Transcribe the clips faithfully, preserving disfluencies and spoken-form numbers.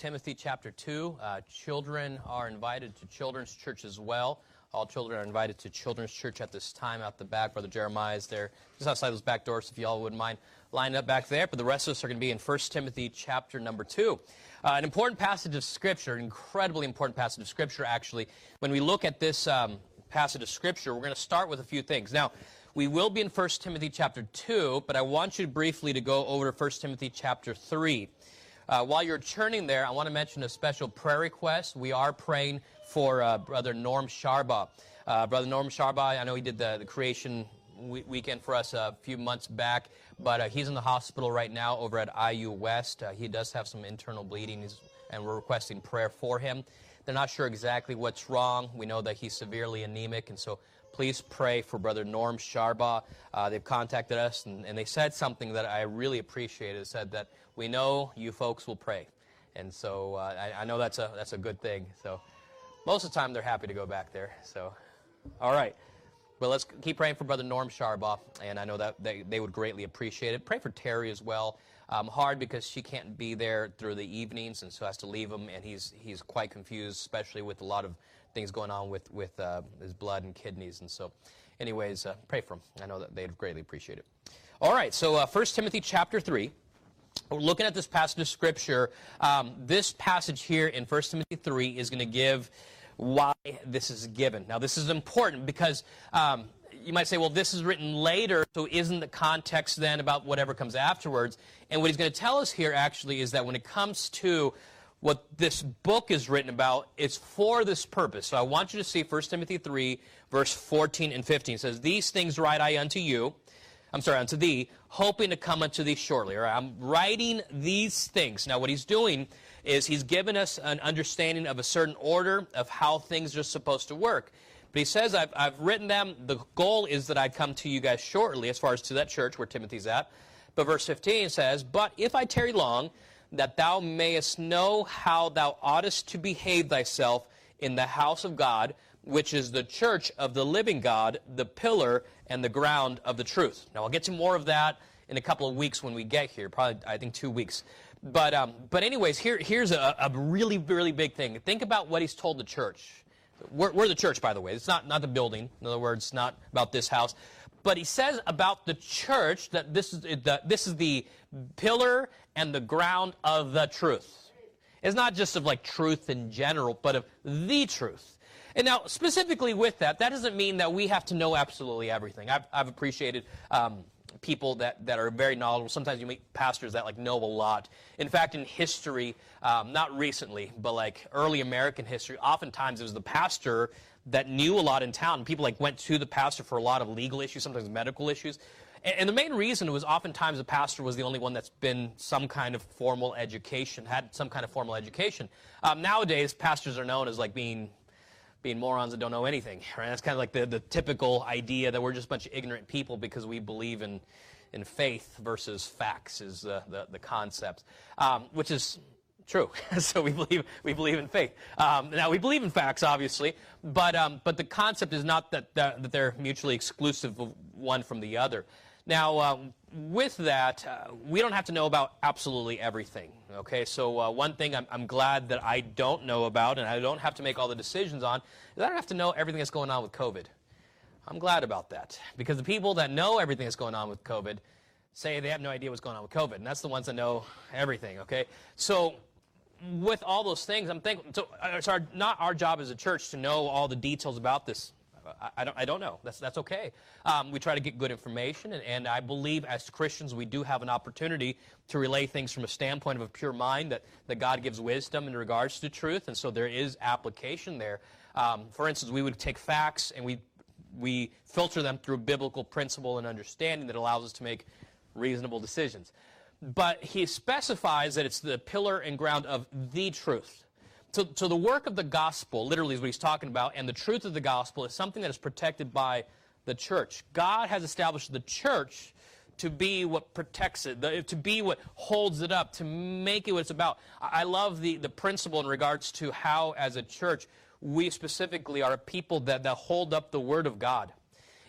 Timothy chapter two. Uh, children are invited to children's church as well. All children are invited to children's church at this time out the back. Brother Jeremiah is there just outside those back doors, if you all wouldn't mind lining up back there. But the rest of us are going to be in First Timothy chapter number two. Uh, an important passage of Scripture, an incredibly important passage of Scripture, actually. When we look at this um, passage of Scripture, we're going to start with a few things. Now, we will be in First Timothy chapter two, but I want you briefly to go over to First Timothy chapter three. Uh, while you're turning there, I want to mention a special prayer request. We are praying for uh, Brother Norm Sharbaugh. Uh, Brother Norm Sharbaugh, I know he did the, the creation we- weekend for us a few months back, but uh, he's in the hospital right now over at I U West. Uh, he does have some internal bleeding, he's, and we're requesting prayer for him. They're not sure exactly what's wrong. We know that he's severely anemic, and so please pray for Brother Norm Sharbaugh. Uh, they've contacted us, and, and they said something that I really appreciated. It said that we know you folks will pray, and so uh, I, I know that's a that's a good thing. So most of the time they're happy to go back there. So, all right. Well, let's keep praying for Brother Norm Sharbaugh, and I know that they, they would greatly appreciate it. Pray for Terry as well. Um, hard because she can't be there through the evenings, and so has to leave him, and he's he's quite confused, especially with a lot of things going on with, with uh, his blood and kidneys. And so, anyways, uh, pray for him. I know that they'd greatly appreciate it. All right, so uh, First Timothy chapter three. We're looking at this passage of Scripture. Um, this passage here in First Timothy three is going to give why this is given. Now, this is important because um, you might say, well, this is written later, so isn't the context then about whatever comes afterwards? And what he's going to tell us here, actually, is that when it comes to what this book is written about, it's for this purpose. So I want you to see First Timothy three, verse fourteen and fifteen. It says, "These things write I unto you," I'm sorry, unto thee, hoping to come unto thee shortly. Or I'm writing these things. Now, what he's doing is he's given us an understanding of a certain order of how things are supposed to work. But he says, I've, I've written them. The goal is that I come to you guys shortly, as far as to that church where Timothy's at. But verse fifteen says, "But if I tarry long, that thou mayest know how thou oughtest to behave thyself in the house of God, which is the church of the living God, the pillar and the ground of the truth." Now, I'll get to more of that in a couple of weeks when we get here, probably, I think, two weeks. But um, but anyways, here here's a, a really, really big thing. Think about what he's told the church. We're, we're the church, by the way. It's not, not the building. In other words, not about this house. But he says about the church that this is the, this is the pillar and the ground of the truth. It's not just of like truth in general, but of the truth. And now, specifically with that, that doesn't mean that we have to know absolutely everything. I've, I've appreciated um, people that, that are very knowledgeable. Sometimes you meet pastors that like know a lot. In fact, in history, um, not recently, but like early American history, oftentimes it was the pastor that knew a lot in town. People like went to the pastor for a lot of legal issues, sometimes medical issues. And, and the main reason was oftentimes the pastor was the only one that's been some kind of formal education, had some kind of formal education. Um, nowadays, pastors are known as like being being morons that don't know anything, right? That's kind of like the, the typical idea that we're just a bunch of ignorant people because we believe in, in faith versus facts is the, the, the concept, um, which is true. So we believe we believe in faith. Um, now, we believe in facts, obviously, but um, but the concept is not that, that, that they're mutually exclusive of one from the other. Now, uh, with that, uh, we don't have to know about absolutely everything, okay? So uh, one thing I'm, I'm glad that I don't know about and I don't have to make all the decisions on is I don't have to know everything that's going on with COVID. I'm glad about that because the people that know everything that's going on with COVID say they have no idea what's going on with COVID, and that's the ones that know everything, okay? So with all those things, I'm thinking, so it's our, not our job as a church to know all the details about this. I don't, I don't know. That's, that's okay. Um, we try to get good information, and, and I believe as Christians we do have an opportunity to relay things from a standpoint of a pure mind, that, that God gives wisdom in regards to truth, and so there is application there. Um, for instance, we would take facts and we, we filter them through biblical principle and understanding that allows us to make reasonable decisions. But he specifies that it's the pillar and ground of the truth. So, so the work of the gospel, literally is what he's talking about, and the truth of the gospel is something that is protected by the church. God has established the church to be what protects it, the, to be what holds it up, to make it what it's about. I love the, the principle in regards to how, as a church, we specifically are a people that, that hold up the Word of God.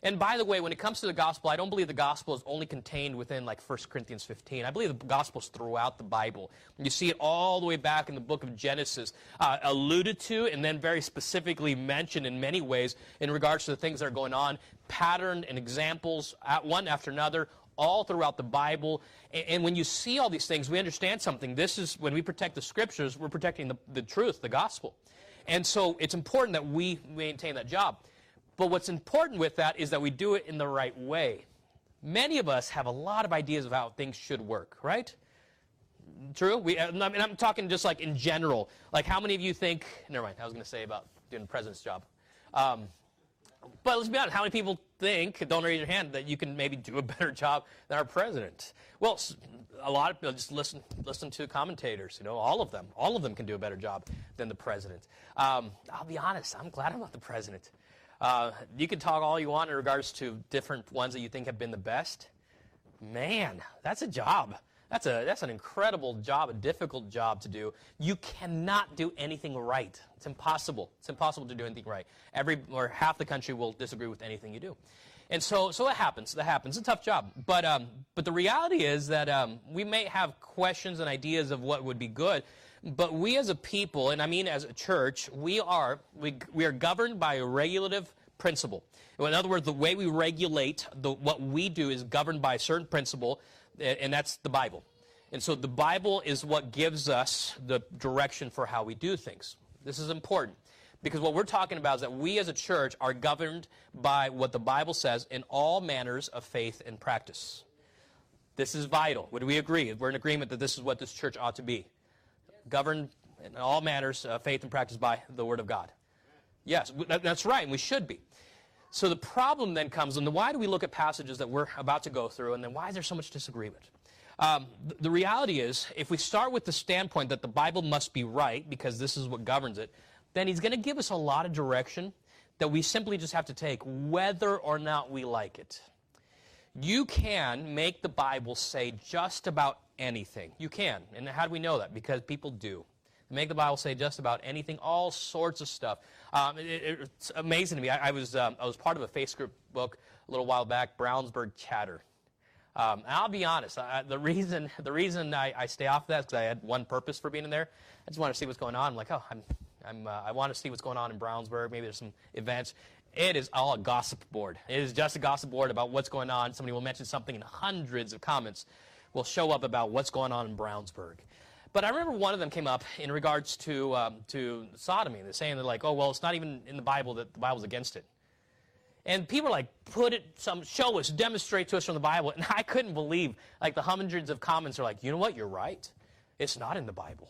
And by the way, when it comes to the gospel, I don't believe the gospel is only contained within like First Corinthians fifteen. I believe the gospel is throughout the Bible. You see it all the way back in the book of Genesis, uh, alluded to and then very specifically mentioned in many ways in regards to the things that are going on, patterned and examples, at one after another, all throughout the Bible. And, and when you see all these things, we understand something. This is, when we protect the Scriptures, we're protecting the, the truth, the gospel. And so it's important that we maintain that job. But what's important with that is that we do it in the right way. Many of us have a lot of ideas of how things should work, right? True? We, I mean, I'm talking just like in general. Like how many of you think, never mind, I was going to say about doing the president's job. Um, but let's be honest, how many people think, don't raise your hand, that you can maybe do a better job than our president? Well, a lot of people just listen, listen to commentators, you know, all of them. All of them can do a better job than the president. Um, I'll be honest, I'm glad I'm not the president. Uh, you can talk all you want in regards to different ones that you think have been the best. Man, that's a job. That's a that's an incredible job, a difficult job to do. You cannot do anything right. It's impossible. It's impossible to do anything right. Every or half the country will disagree with anything you do. And so so it happens. That happens. It's a tough job. But um, but the reality is that um, we may have questions and ideas of what would be good. But we as a people, and I mean as a church, we are we we are governed by a regulative principle. In other words, the way we regulate the, what we do is governed by a certain principle, and that's the Bible. And so the Bible is what gives us the direction for how we do things. This is important because what we're talking about is that we as a church are governed by what the Bible says in all manners of faith and practice. This is vital. Would we agree? We're in agreement that this is what this church ought to be. Governed in all manners of faith and practice by the Word of God. Yes, that's right, and we should be. So the problem then comes, and why do we look at passages that we're about to go through, and then why is there so much disagreement? Um, the reality is, if we start with the standpoint that the Bible must be right, because this is what governs it, then he's going to give us a lot of direction that we simply just have to take, whether or not we like it. You can make the Bible say just about anything. You can. And how do we know that? Because people do. They make the Bible say just about anything, all sorts of stuff. Um, it, it, it's amazing to me. I, I was um, I was part of a Facebook book a little while back, Brownsburg Chatter. Um, and I'll be honest, I, the reason the reason I, I stay off of that is because I had one purpose for being in there. I just want to see what's going on. I'm like, oh, I'm, I'm, uh, I want to see what's going on in Brownsburg. Maybe there's some events. It is all a gossip board. It is just a gossip board about what's going on. Somebody will mention something and hundreds of comments will show up about what's going on in Brownsburg. But I remember one of them came up in regards to um, to sodomy. They're saying they're like, oh, well, it's not even in the Bible that the Bible's against it. And people are like, put it, some, show us, demonstrate to us from the Bible. And I couldn't believe, like the hundreds of comments are like, you know what, you're right. It's not in the Bible.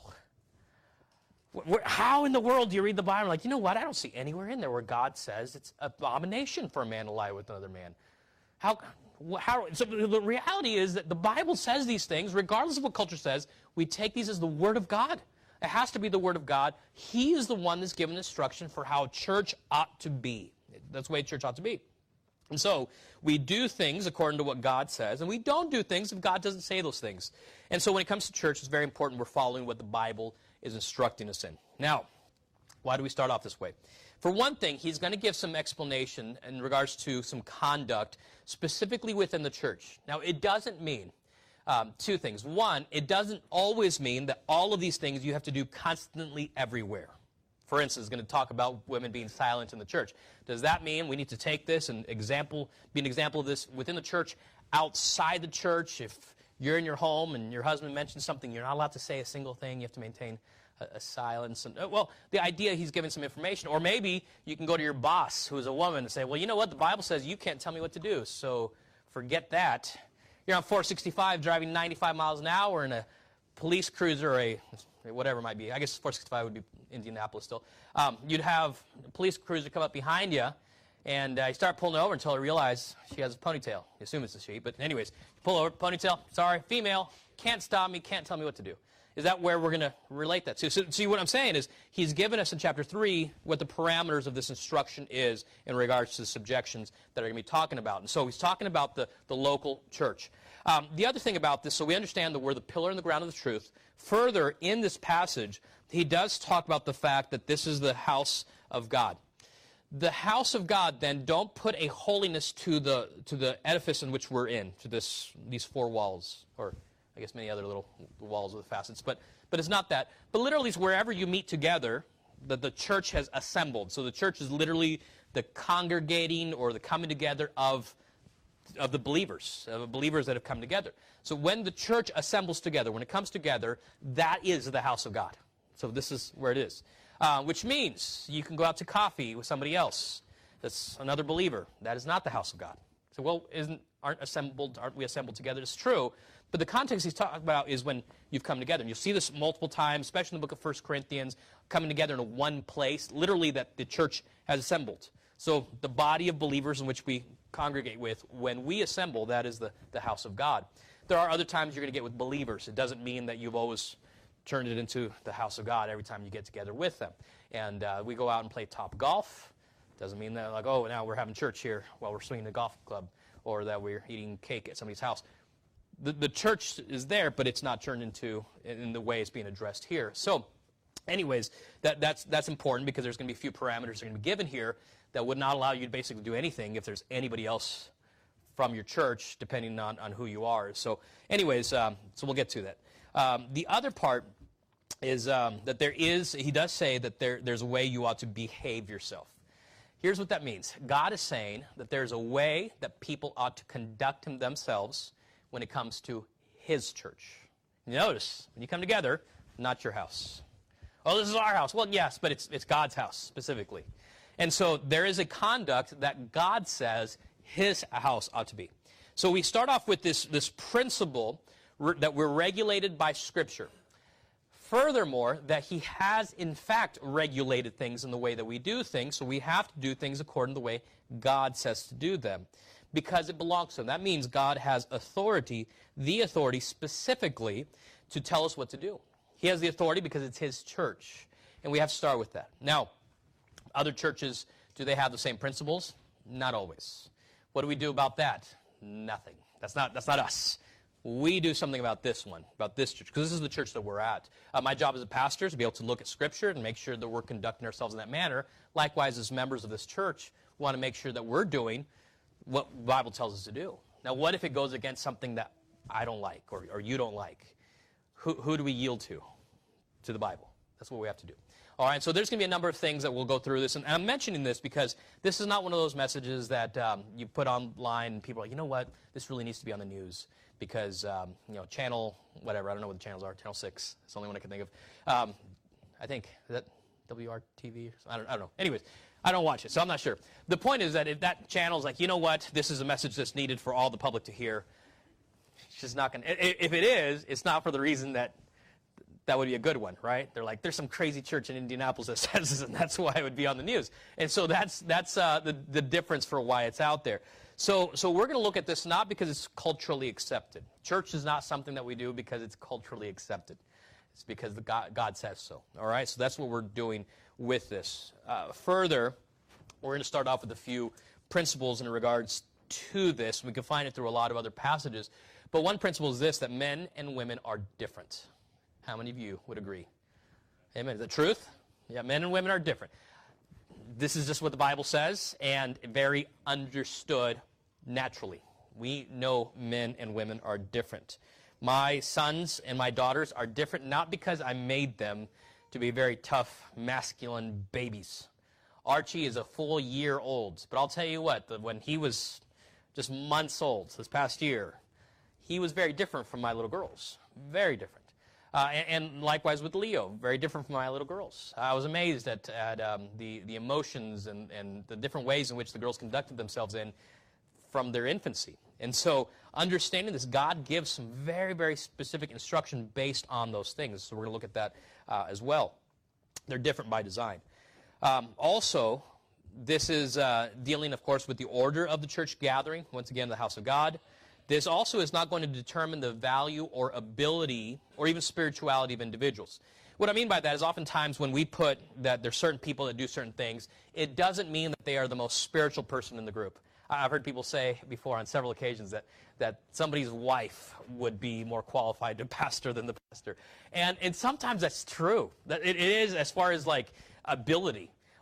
Where, how in the world do you read the Bible? Like, you know what, I don't see anywhere in there where God says it's an abomination for a man to lie with another man. How... How, so the reality is that the Bible says these things, regardless of what culture says, we take these as the Word of God. It has to be the Word of God. He is the one that's given instruction for how church ought to be. That's the way church ought to be. And so we do things according to what God says, and we don't do things if God doesn't say those things. And so when it comes to church, it's very important we're following what the Bible is instructing us in. Now, why do we start off this way? For one thing, he's going to give some explanation in regards to some conduct, specifically within the church. Now, it doesn't mean um, two things. One, it doesn't always mean that all of these things you have to do constantly everywhere. For instance, he's going to talk about women being silent in the church. Does that mean we need to take this and example, be an example of this within the church, outside the church? If you're in your home and your husband mentions something, you're not allowed to say a single thing. You have to maintain a silence. And, well, the idea he's giving some information. Or maybe you can go to your boss, who is a woman, and say, well, you know what? The Bible says you can't tell me what to do, so forget that. You're on four sixty-five driving ninety-five miles an hour in a police cruiser, or a whatever it might be. I guess four sixty-five would be Indianapolis still. Um, you'd have a police cruiser come up behind you, and uh, you start pulling over until you realize she has a ponytail. You assume it's a she, but anyways, you pull over, ponytail, sorry, female, can't stop me, can't tell me what to do. Is that where we're going to relate that to? So, see, what I'm saying is he's given us in chapter three what the parameters of this instruction is in regards to the subjections that are going to be talking about. And so he's talking about the, the local church. Um, the other thing about this, so we understand that we're the pillar and the ground of the truth. Further, in this passage, he does talk about the fact that this is the house of God. The house of God, then, don't put a holiness to the to the edifice in which we're in, to this these four walls, or I guess many other little walls with facets. But but it's not that. But literally, it's wherever you meet together that the church has assembled. So the church is literally the congregating or the coming together of of the believers, of believers that have come together. So when the church assembles together, when it comes together, that is the house of God. So this is where it is. Uh, which means you can go out to coffee with somebody else that's another believer. That is not the house of God. So, well, isn't aren't assembled? Aren't we assembled together? It's true, but the context he's talking about is when you've come together, and you'll see this multiple times, especially in the book of First Corinthians, coming together in one place, literally that the church has assembled. So the body of believers in which we congregate with, when we assemble, that is the, the house of God. There are other times you're going to get with believers. It doesn't mean that you've always turned it into the house of God every time you get together with them. And uh, we go out and play top golf. Doesn't mean that, like, oh, now we're having church here while we're swinging the golf club, or that we're eating cake at somebody's house. The, the church is there, but it's not turned into in the way it's being addressed here. So, anyways, that, that's, that's important because there's going to be a few parameters that are going to be given here that would not allow you to basically do anything if there's anybody else from your church, depending on, on who you are. So, anyways, um, so we'll get to that. Um, the other part is um, that there is, he does say that there, there's a way you ought to behave yourself. Here's what that means. God is saying that there's a way that people ought to conduct themselves when it comes to his church. You notice, when you come together, not your house. Oh, this is our house. Well, yes, but it's, it's God's house specifically. And so there is a conduct that God says his house ought to be. So we start off with this, this principle that we're regulated by Scripture. Furthermore, that he has, in fact, regulated things in the way that we do things, so we have to do things according to the way God says to do them, because it belongs to him. That means God has authority, the authority specifically, to tell us what to do. He has the authority because it's his church, and we have to start with that. Now, other churches, do they have the same principles? Not always. What do we do about that? Nothing. That's not, that's not us. We do something about this one, about this church, because this is the church that we're at. Uh, my job as a pastor is to be able to look at Scripture and make sure that we're conducting ourselves in that manner. Likewise, as members of this church, we want to make sure that we're doing what the Bible tells us to do. Now, what if it goes against something that I don't like or, or you don't like? Who, who do we yield to? To the Bible. That's what we have to do. All right, so there's going to be a number of things that we'll go through this. And I'm mentioning this because this is not one of those messages that um, you put online and people are like, you know what, this really needs to be on the news. Because, um, you know, channel, whatever, I don't know what the channels are, channel six, it's the only one I can think of. Um, I think, is that W R T V? I don't, I don't know. Anyways, I don't watch it, so I'm not sure. The point is that if that channel is like, you know what, this is a message that's needed for all the public to hear, it's just not going to, if it is, it's not for the reason that that would be a good one, right? They're like, there's some crazy church in Indianapolis that says this, and that's why it would be on the news. And so that's, that's uh, the, the difference for why it's out there. So, so we're going to look at this not because it's culturally accepted. Church is not something that we do because it's culturally accepted. It's because the God, God says so. All right? So that's what we're doing with this. Uh, further, we're going to start off with a few principles in regards to this. We can find it through a lot of other passages. But one principle is this, that men and women are different. How many of you would agree? Amen. Is that truth? Yeah, men and women are different. This is just what the Bible says, and very understood naturally. We know men and women are different. My sons and my daughters are different, not because I made them to be very tough, masculine babies. Archie is a full year old, but I'll tell you what, the, when he was just months old this past year, he was very different from my little girls, very different. Uh, and, and likewise with Leo, very different from my little girls. I was amazed at, at um, the, the emotions and, and the different ways in which the girls conducted themselves in from their infancy. And so understanding this, God gives some very, very specific instruction based on those things. So we're going to look at that uh, as well. They're different by design. Um, also, this is uh, dealing, of course, with the order of the church gathering, once again, the house of God. This also is not going to determine the value or ability or even spirituality of individuals. What I mean by that is oftentimes when we put that there's certain people that do certain things, it doesn't mean that they are the most spiritual person in the group. I've heard people say before on several occasions that, that somebody's wife would be more qualified to pastor than the pastor. And, and sometimes that's true. That it, it is as far as like ability.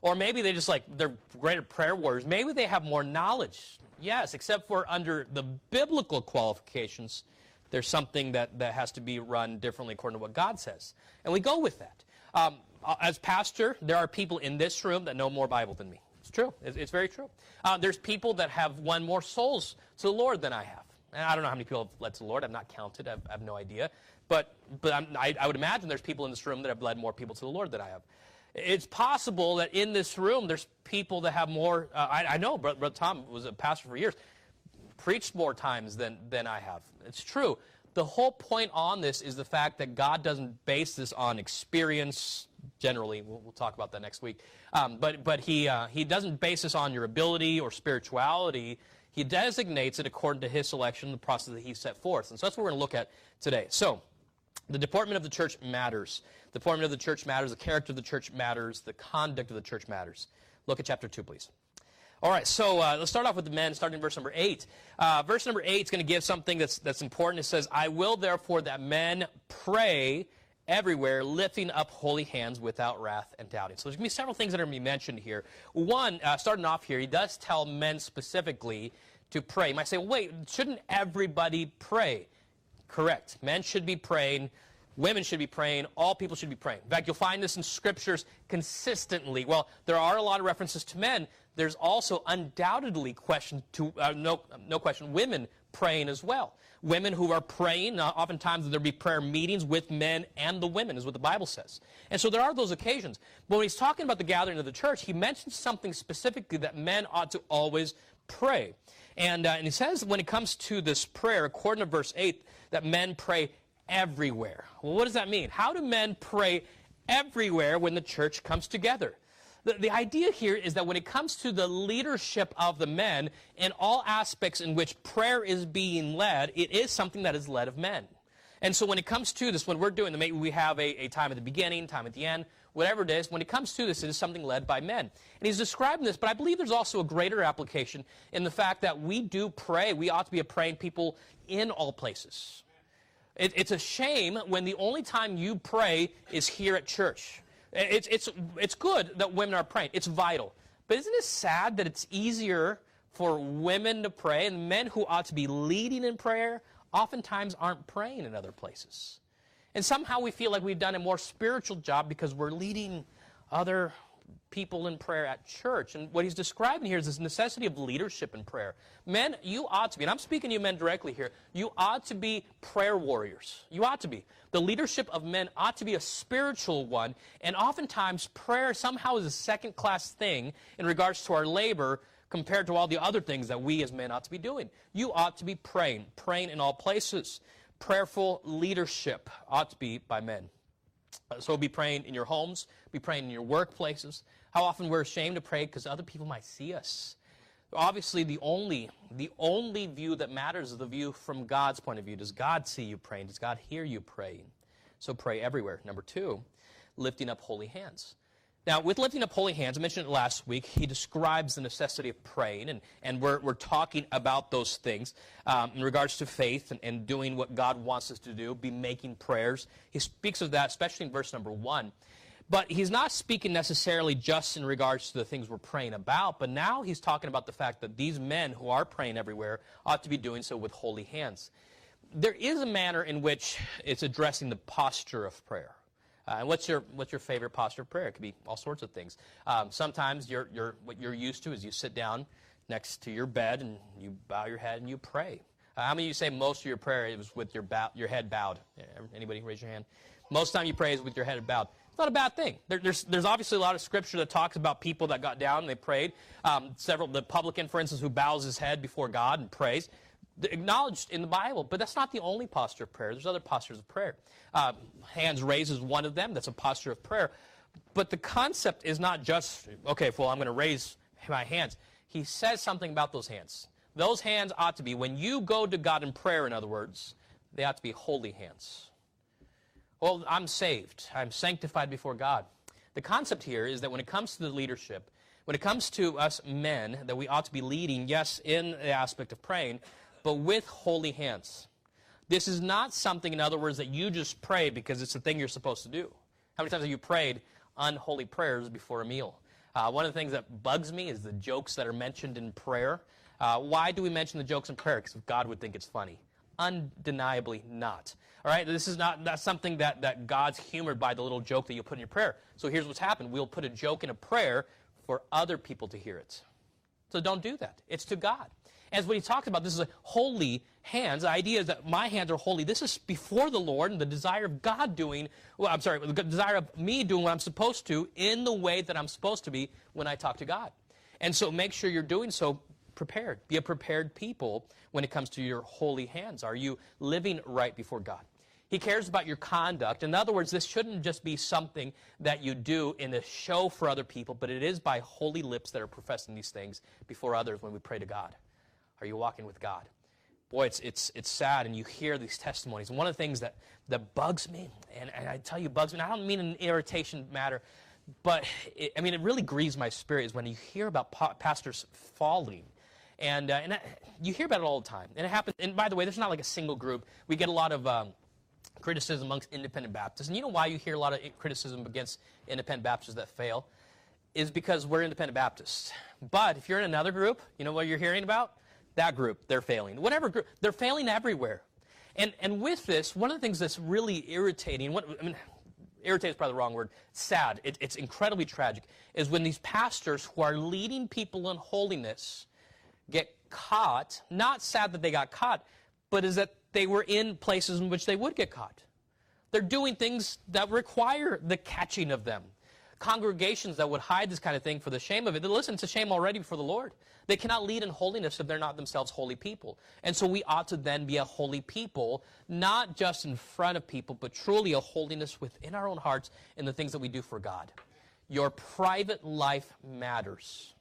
Or maybe they just like, they're greater prayer warriors. Maybe they have more knowledge. Yes, except for under the biblical qualifications, there's something that, that has to be run differently according to what God says. And we go with that. Um, as pastor, there are people in this room that know more Bible than me. It's true. It's, it's very true. Uh, there's people that have won more souls to the Lord than I have. And I don't know how many people have led to the Lord. I've not counted. I've, I have no idea. But, but I'm, I, I would imagine there's people in this room that have led more people to the Lord than I have. It's possible that in this room there's people that have more, uh, I, I know Brother, Brother Tom was a pastor for years, preached more times than, than I have. It's true. The whole point on this is the fact that God doesn't base this on experience, generally. We'll, we'll talk about that next week. Um, but but he, uh, he doesn't base this on your ability or spirituality. He designates it according to his selection, the process that he set forth. And so that's what we're going to look at today. So, the deportment of the church matters. The deportment of the church matters. The character of the church matters. The conduct of the church matters. Look at chapter two, please. All right, so uh, let's start off with the men, starting in verse number eight. Uh, verse number eight is going to give something that's, that's important. It says, I will therefore that men pray everywhere, lifting up holy hands without wrath and doubting. So there's going to be several things that are going to be mentioned here. One, uh, starting off here, he does tell men specifically to pray. You might say, well, wait, shouldn't everybody pray? Correct. Men should be praying. Women should be praying. All people should be praying. In fact, you'll find this in scriptures consistently. Well, there are a lot of references to men. There's also undoubtedly question to uh, no no question women praying as well. Women who are praying, uh, oftentimes there'll be prayer meetings with men and the women, is what the Bible says. And so there are those occasions. But when he's talking about the gathering of the church, he mentions something specifically that men ought to always pray. And, uh, and he says when it comes to this prayer, according to verse eight, that men pray everywhere. Well, what does that mean? How do men pray everywhere when the church comes together? The, the idea here is that when it comes to the leadership of the men, in all aspects in which prayer is being led, it is something that is led of men. And so when it comes to this, when we're doing, maybe we have a, a time at the beginning, time at the end, whatever it is, when it comes to this, it is something led by men. And he's describing this, but I believe there's also a greater application in the fact that we do pray. We ought to be a praying people in all places. It, it's a shame when the only time you pray is here at church. It's, it's, it's good that women are praying. It's vital. But isn't it sad that it's easier for women to pray, and men who ought to be leading in prayer oftentimes aren't praying in other places? And somehow we feel like we've done a more spiritual job because we're leading other people in prayer at church. And what he's describing here is this necessity of leadership in prayer. Men, you ought to be, and I'm speaking to you men directly here, you ought to be prayer warriors. You ought to be. The leadership of men ought to be a spiritual one, and oftentimes prayer somehow is a second-class thing in regards to our labor compared to all the other things that we as men ought to be doing. You ought to be praying, praying in all places. Prayerful leadership ought to be by men. So be praying in your homes, be praying in your workplaces. How often we're ashamed to pray because other people might see us. Obviously, the only, the only view that matters is the view from God's point of view. Does God see you praying? Does God hear you praying? So pray everywhere. Number two, lifting up holy hands. Now, with lifting up holy hands, I mentioned it last week, he describes the necessity of praying, and, and we're, we're talking about those things um, in regards to faith and, and doing what God wants us to do, be making prayers. He speaks of that, especially in verse number one. But he's not speaking necessarily just in regards to the things we're praying about, but now he's talking about the fact that these men who are praying everywhere ought to be doing so with holy hands. There is a manner in which it's addressing the posture of prayer. Uh, and what's your what's your favorite posture of prayer? It could be all sorts of things. Um, sometimes you're you're what you're used to is you sit down next to your bed and you bow your head and you pray. Uh, how many of you say most of your prayer is with your bow, your head bowed? Anybody raise your hand? Most of the time you pray is with your head bowed. It's not a bad thing. There, there's there's obviously a lot of scripture that talks about people that got down and they prayed. Um, several the publican, for instance, who bows his head before God and prays. Acknowledged in the Bible, but that's not the only posture of prayer. There's other postures of prayer. Uh, hands raised is one of them. That's a posture of prayer. But the concept is not just, okay, well, I'm going to raise my hands. He says something about those hands. Those hands ought to be, when you go to God in prayer, in other words, they ought to be holy hands. Well, I'm saved. I'm sanctified before God. The concept here is that when it comes to the leadership, when it comes to us men, that we ought to be leading, yes, in the aspect of praying, but with holy hands. This is not something, in other words, that you just pray because it's the thing you're supposed to do. How many times have you prayed unholy prayers before a meal? Uh, one of the things that bugs me is the jokes that are mentioned in prayer. Uh, why do we mention the jokes in prayer? Because God would think it's funny. Undeniably not. All right, this is not that's something that, that God's humored by the little joke that you put in your prayer. So here's what's happened. We'll put a joke in a prayer for other people to hear it. So don't do that. It's to God. As what he talks about, this is a holy hands. The idea is that my hands are holy. This is before the Lord and the desire of God doing, well, I'm sorry, the desire of me doing what I'm supposed to in the way that I'm supposed to be when I talk to God. And so make sure you're doing so prepared. Be a prepared people when it comes to your holy hands. Are you living right before God? He cares about your conduct. In other words, this shouldn't just be something that you do in a show for other people, but it is by holy lips that are professing these things before others when we pray to God. Are you walking with God? Boy, it's it's it's sad, and you hear these testimonies. And one of the things that, that bugs me, and, and I tell you bugs me, and I don't mean an irritation matter, but it, I mean, it really grieves my spirit is when you hear about pa- pastors falling. And, uh, and I, you hear about it all the time. And it happens, and by the way, there's not like a single group. We get a lot of um, criticism amongst independent Baptists. And you know why you hear a lot of criticism against independent Baptists that fail? Is because we're independent Baptists. But if you're in another group, you know what you're hearing about? That group, they're failing. Whatever group, they're failing everywhere. And and with this, one of the things that's really irritating, what, I mean, irritating is probably the wrong word, sad, it, it's incredibly tragic, is when these pastors who are leading people in holiness get caught, not sad that they got caught, but is that they were in places in which they would get caught. They're doing things that require the catching of them. Congregations that would hide this kind of thing for the shame of it, listen, it's a shame already before the Lord. They cannot lead in holiness if they're not themselves holy people. And so we ought to then be a holy people, not just in front of people, but truly a holiness within our own hearts in the things that we do for God. Your private life matters.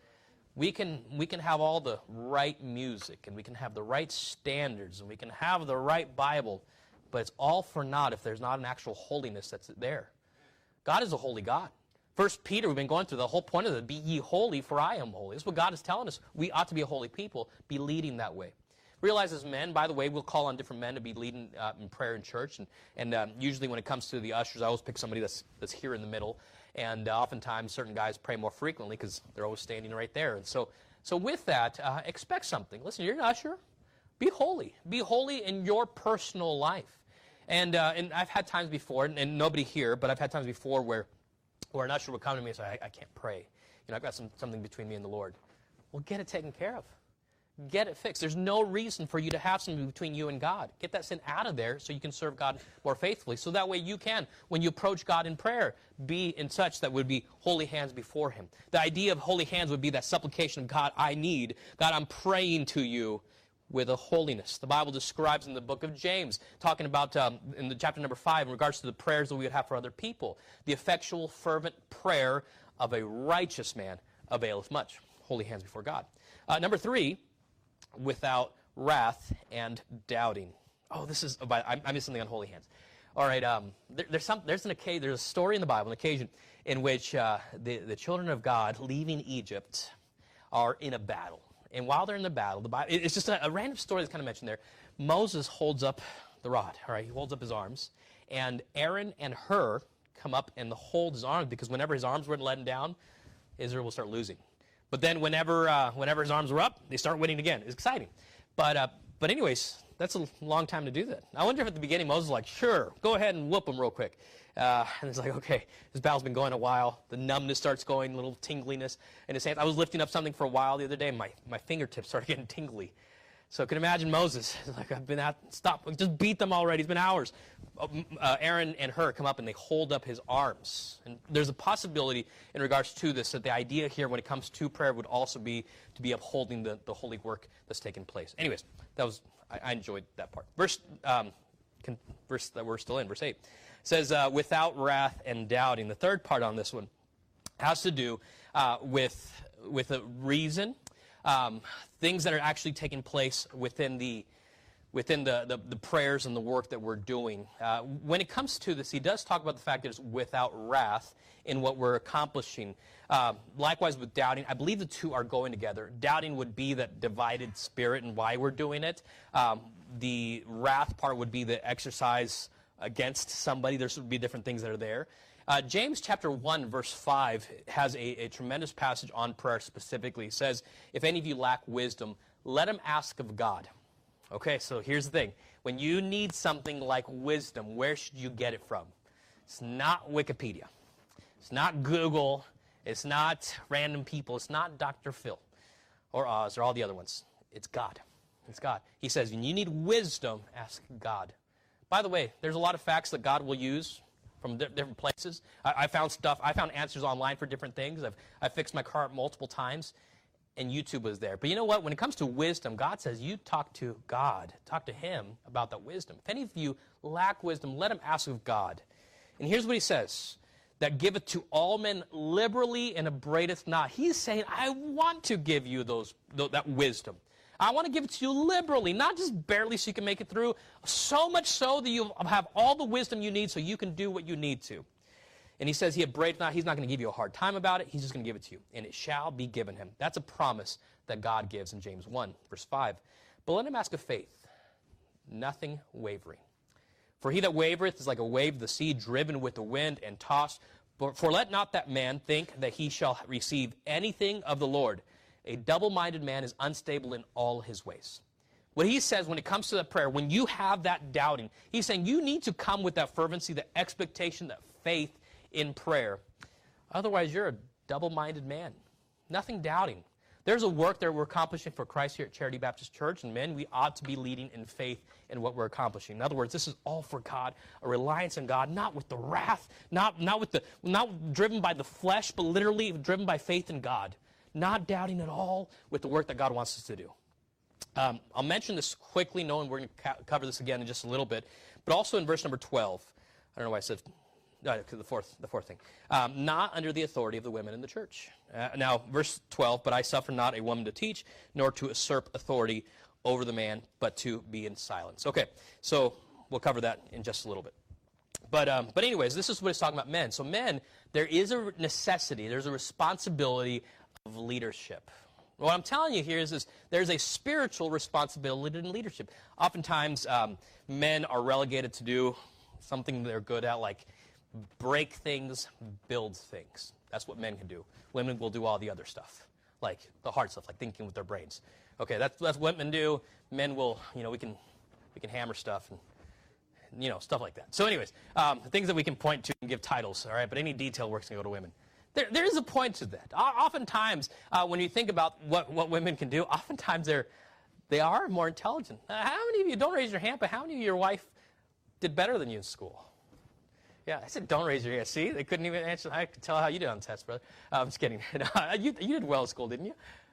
We can, we can have all the right music, and we can have the right standards, and we can have the right Bible, but it's all for naught if there's not an actual holiness that's there. God is a holy God. First Peter, we've been going through the whole point of it, be ye holy, for I am holy. This is what God is telling us. We ought to be a holy people, be leading that way. Realize as men, by the way, we'll call on different men to be leading uh, in prayer in church, and, and um, usually when it comes to the ushers, I always pick somebody that's, that's here in the middle. And uh, oftentimes, certain guys pray more frequently because they're always standing right there. And so, so with that, uh, expect something. Listen, you're an usher. Be holy. Be holy in your personal life. And uh, and I've had times before, and, and nobody here, but I've had times before where, where an usher would come to me and say, I, I can't pray. You know, I've got some, something between me and the Lord. Well, get it taken care of. Get it fixed. There's no reason for you to have something between you and God. Get that sin out of there so you can serve God more faithfully. So that way you can, when you approach God in prayer, be in such that would be holy hands before Him. The idea of holy hands would be that supplication of God, I need. God, I'm praying to you with a holiness. The Bible describes in the book of James, talking about um, in the chapter number five, in regards to the prayers that we would have for other people. The effectual, fervent prayer of a righteous man availeth much. Holy hands before God. Uh, number three, without wrath and doubting. Oh, this is, oh, I, I missed something on holy hands. All right, um, there, there's some, there's an occasion, there's a story in the Bible, an occasion in which uh, the, the children of God leaving Egypt are in a battle. And while they're in the battle, the Bible, it's just a, a random story that's kind of mentioned there. Moses holds up the rod, all right, he holds up his arms, and Aaron and Hur come up and hold his arms, because whenever his arms were letting down, Israel will start losing. But then whenever uh, whenever his arms were up, they start winning again. It's exciting. But uh, but anyways, that's a long time to do that. I wonder if at the beginning Moses was like, sure, go ahead and whoop them real quick. Uh, and it's like, okay, this battle's been going a while. The numbness starts going, a little tingliness in his hands. I was lifting up something for a while the other day, and my, my fingertips started getting tingly. So I can imagine Moses, like, I've been at, stop, just beat them already. It's been hours. Uh, Aaron and Hur come up and they hold up his arms. And there's a possibility in regards to this that the idea here when it comes to prayer would also be to be upholding the, the holy work that's taken place. Anyways, that was, I, I enjoyed that part. Verse, um, can, verse that we're still in, verse eight, says, uh, without wrath and doubting. The third part on this one has to do uh, with, with a reason. Um, things that are actually taking place within the within the, the, the prayers and the work that we're doing. Uh, when it comes to this, he does talk about the fact that it's without wrath in what we're accomplishing. Uh, likewise with doubting, I believe the two are going together. Doubting would be that divided spirit and why we're doing it. Um, the wrath part would be the exercise against somebody. There would be different things that are there. Uh, James chapter one, verse five has a, a tremendous passage on prayer specifically. It says, if any of you lack wisdom, let him ask of God. Okay, so here's the thing. When you need something like wisdom, where should you get it from? It's not Wikipedia. It's not Google. It's not random people. It's not Doctor Phil or Oz or all the other ones. It's God. It's God. He says, when you need wisdom, ask God. By the way, there's a lot of facts that God will use from di- different places. I, I found stuff. I found answers online for different things. I've I fixed my car multiple times, and YouTube was there. But you know what? When it comes to wisdom, God says you talk to God. Talk to him about that wisdom. If any of you lack wisdom, let him ask of God. And here's what he says. That giveth to all men liberally and upbraideth not. He's saying, I want to give you those, th- that wisdom. I want to give it to you liberally, not just barely so you can make it through, so much so that you have all the wisdom you need so you can do what you need to. And he says he upbraideth not. He's not going to give you a hard time about it. He's just going to give it to you. And it shall be given him. That's a promise that God gives in James one, verse five. But let him ask of faith, nothing wavering. For he that wavereth is like a wave of the sea, driven with the wind and tossed. For let not that man think that he shall receive anything of the Lord. A double-minded man is unstable in all his ways. What he says when it comes to that prayer, when you have that doubting, he's saying you need to come with that fervency, that expectation, that faith in prayer. Otherwise, you're a double-minded man. Nothing doubting. There's a work that we're accomplishing for Christ here at Charity Baptist Church, and men, we ought to be leading in faith in what we're accomplishing. In other words, this is all for God, a reliance on God, not with the wrath, not, not, with the, not driven by the flesh, but literally driven by faith in God. Not doubting at all with the work that God wants us to do. Um, I'll mention this quickly, knowing we're going to co- cover this again in just a little bit, but also in verse number twelve. I don't know why I said uh, the fourth, the fourth thing. Um, not under the authority of the women in the church. Uh, now, verse twelve, but I suffer not a woman to teach, nor to usurp authority over the man, but to be in silence. Okay, so we'll cover that in just a little bit. But um, but anyways, this is what it's talking about men. So men, there is a necessity, there's a responsibility of leadership. What I'm telling you here is, is there's a spiritual responsibility in leadership. Oftentimes, um, men are relegated to do something they're good at, like break things, build things. That's what men can do. Women will do all the other stuff, like the hard stuff, like thinking with their brains. Okay, that's that's what women do. Men will, you know, we can we can hammer stuff and, you know, stuff like that. So anyways, um, things that we can point to and give titles, all right, but any detail work's going to go to women. There, there is a point to that. Oftentimes, uh, when you think about what, what women can do, oftentimes they're, they are more intelligent. Uh, how many of you, don't raise your hand, but how many of your wife did better than you in school? Yeah, I said don't raise your hand. See, they couldn't even answer. I could tell how you did on the test, brother. Uh, I'm just kidding. you, you did well in school, didn't you?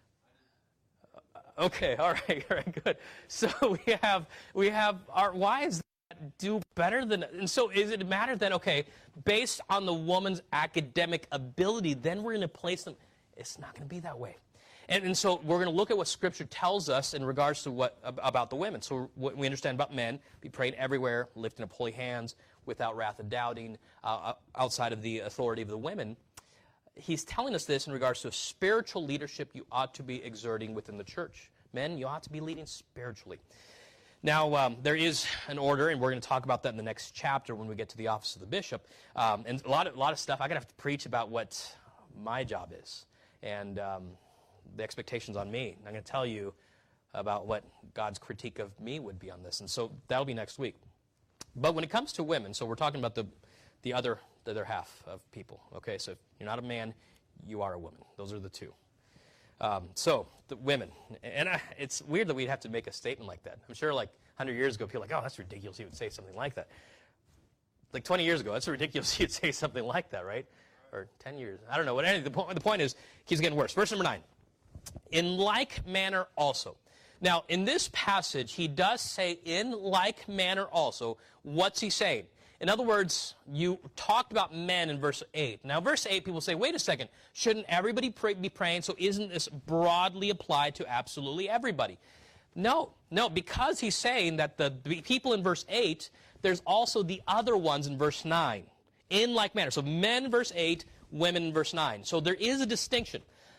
Okay, all right, all right, good. So we have we have our wives that do better than, and so is it a matter then, okay, based on the woman's academic ability, then we're going to place them, it's not going to be that way. And, and so we're going to look at what Scripture tells us in regards to what about the women. So what we understand about men, be praying everywhere, lifting up holy hands, without wrath and doubting, uh, outside of the authority of the women. He's telling us this in regards to a spiritual leadership you ought to be exerting within the church. Men, you ought to be leading spiritually. Now, um, there is an order, and we're going to talk about that in the next chapter when we get to the office of the bishop. Um, and a lot of, a lot of stuff, I'm going to have to preach about what my job is and um, the expectations on me. And I'm going to tell you about what God's critique of me would be on this. And so that'll be next week. But when it comes to women, so we're talking about the, the, other, the other half of people. Okay, so if you're not a man, you are a woman. Those are the two. Um, so, the women, and I, it's weird that we'd have to make a statement like that. I'm sure like one hundred years ago, people were like, oh, that's ridiculous, you would say something like that. Like twenty years ago, that's ridiculous, you'd say something like that, right? Or ten years, I don't know. But anyway, the, point, the point is, it keeps getting worse. Verse number nine, in like manner also. Now, in this passage, he does say, in like manner also. What's he saying? In other words, you talked about men in verse eight. Now, verse eight, people say, wait a second, shouldn't everybody pray, be praying? So isn't this broadly applied to absolutely everybody? No, no, because he's saying that the, the people in verse eight, there's also the other ones in verse nine, in like manner. So men, verse eight, women, verse nine. So there is a distinction.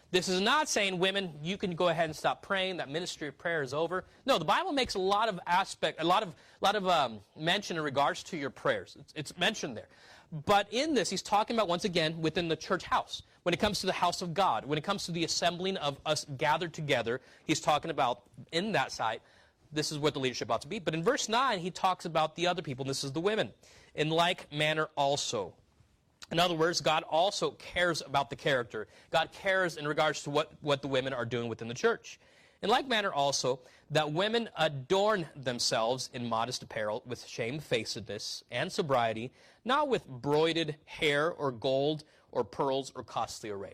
This is not saying, women, you can go ahead and stop praying, that ministry of prayer is over. No, the Bible makes a lot of aspect, a lot of, lot of um, mention in regards to your prayers. It's, it's mentioned there. But in this, he's talking about, once again, within the church house. When it comes to the house of God, when it comes to the assembling of us gathered together, he's talking about, in that side, this is what the leadership ought to be. But in verse nine, he talks about the other people, and this is the women. In like manner also. In other words, God also cares about the character. God cares in regards to what, what the women are doing within the church. In like manner also, that women adorn themselves in modest apparel with shamefacedness and sobriety, not with broided hair or gold or pearls or costly array.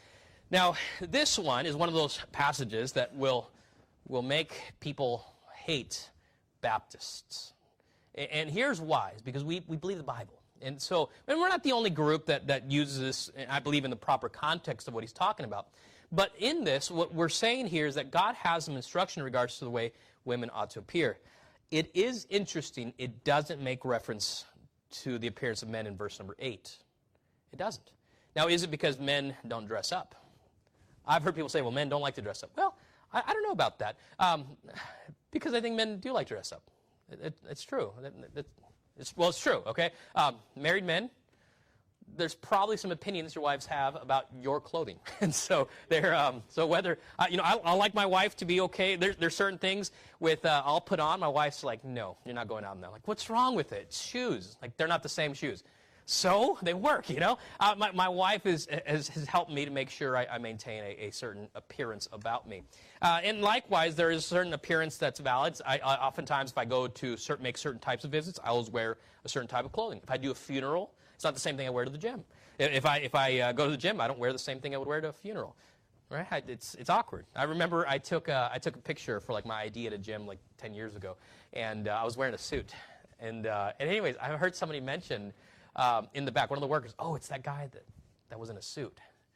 Now, this one is one of those passages that will, will make people hate Baptists. And here's why. It's because we, we believe the Bible. And so, and we're not the only group that, that uses this, I believe, in the proper context of what he's talking about. But in this, what we're saying here is that God has some instruction in regards to the way women ought to appear. It is interesting, it doesn't make reference to the appearance of men in verse number eight. It doesn't. Now, is it because men don't dress up? I've heard people say, well, men don't like to dress up. Well, I, I don't know about that. Um, because I think men do like to dress up. It, it, it's true. It, it, it's, well, it's true, okay? Um, married men, there's probably some opinions your wives have about your clothing. And so they're, um, so whether, uh, you know, I, I like my wife to be okay. There, there's certain things with, uh, I'll put on. My wife's like, no, you're not going out in that. Like, what's wrong with it? It's shoes. Like, they're not the same shoes. So they work, you know. Uh, my, my wife is, has, has helped me to make sure I, I maintain a, a certain appearance about me. Uh, and likewise, there is a certain appearance that's valid. I, I, oftentimes, if I go to certain, make certain types of visits, I always wear a certain type of clothing. If I do a funeral, it's not the same thing I wear to the gym. If I, if I uh, go to the gym, I don't wear the same thing I would wear to a funeral. Right? I, it's, it's awkward. I remember I took, a, I took a picture for like my I D at a gym like ten years ago, and uh, I was wearing a suit. And, uh, and anyways, I heard somebody mention Um, in the back, one of the workers, oh, it's that guy that, that was in a suit.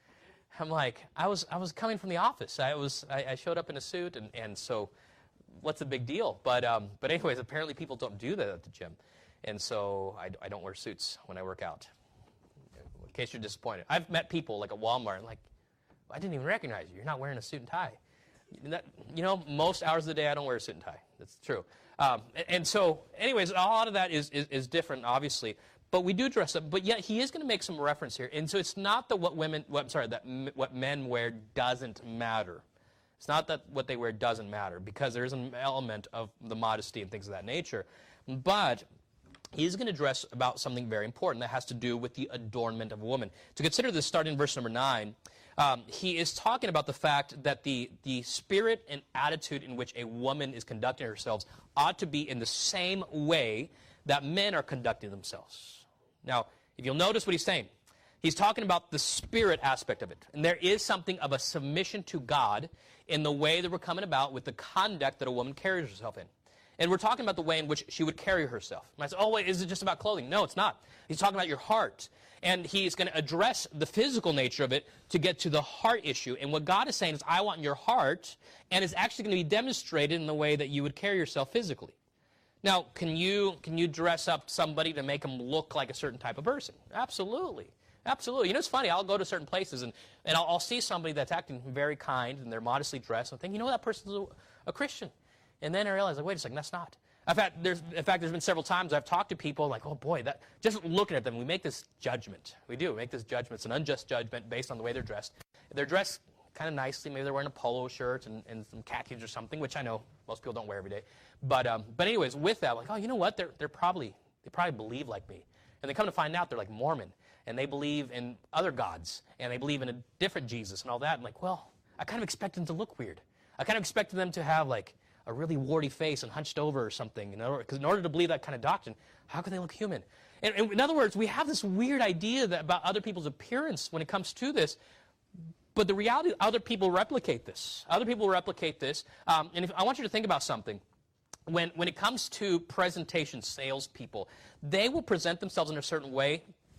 I'm like, I was I was coming from the office. I was I, I showed up in a suit, and, and so what's the big deal? But um, but anyways, apparently people don't do that at the gym, and so I, I don't wear suits when I work out. In case you're disappointed, I've met people like at Walmart, like, I didn't even recognize you. You're not wearing a suit and tie. That, you know, most hours of the day I don't wear a suit and tie. That's true. Um, and, and so, anyways, a lot of that is is, is different, obviously. But we do dress up. But yet he is going to make some reference here. And so it's not that what women, what, I'm sorry, that m what men wear doesn't matter. It's not that what they wear doesn't matter, because there is an element of the modesty and things of that nature. But he's going to address about something very important that has to do with the adornment of a woman. To consider this, starting in verse number nine, um, he is talking about the fact that the, the spirit and attitude in which a woman is conducting herself ought to be in the same way that men are conducting themselves. Now, if you'll notice what he's saying, he's talking about the spirit aspect of it. And there is something of a submission to God in the way that we're coming about with the conduct that a woman carries herself in. And we're talking about the way in which she would carry herself. And I say, oh, wait, is it just about clothing? No, it's not. He's talking about your heart. And he's going to address the physical nature of it to get to the heart issue. And what God is saying is, I want your heart, and it's actually going to be demonstrated in the way that you would carry yourself physically. Now, can you, can you dress up somebody to make them look like a certain type of person? Absolutely. Absolutely. You know, it's funny. I'll go to certain places, and, and I'll, I'll see somebody that's acting very kind, and they're modestly dressed, and I think, you know, that person's a, a Christian. And then I realize, like, wait a second, that's not. In fact, there's, in fact, there's been several times I've talked to people, like, oh, boy, that just looking at them, we make this judgment. We do. We make this judgment. It's an unjust judgment based on the way they're dressed. They're dressed kind of nicely. Maybe they're wearing a polo shirt and, and some khakis or something, which I know most people don't wear every day. But um, but anyways, with that, like, oh, you know what? They're they're probably they probably believe like me, and they come to find out they're like Mormon, and they believe in other gods, and they believe in a different Jesus and all that. I'm like, well, I kind of expect them to look weird. I kind of expected them to have like a really warty face and hunched over or something. You know, because in order to believe that kind of doctrine, how can they look human? And, and in other words, we have this weird idea that about other people's appearance when it comes to this. But the reality is other people replicate this. Other people replicate this. Um, and if, I want you to think about something. When, when it comes to presentation salespeople, they will present themselves in a certain way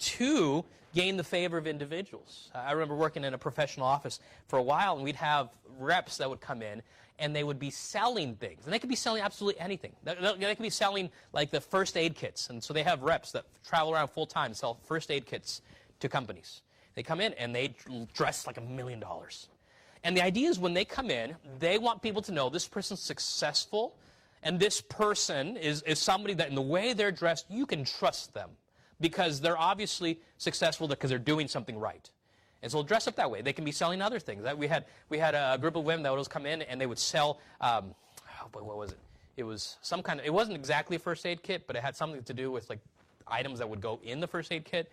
to gain the favor of individuals. I remember working in a professional office for a while, and we'd have reps that would come in, and they would be selling things. And they could be selling absolutely anything. They, they could be selling like the first aid kits. And so they have reps that travel around full time and sell first aid kits to companies. They come in and they dress like a million dollars. And the idea is when they come in, they want people to know this person's successful, and this person is, is somebody that in the way they're dressed, you can trust them because they're obviously successful because they're doing something right. And so they'll dress up that way. They can be selling other things. We had, we had a group of women that would come in and they would sell, um, oh boy, what was it? It was some kind of, it wasn't exactly a first aid kit, but it had something to do with like items that would go in the first aid kit.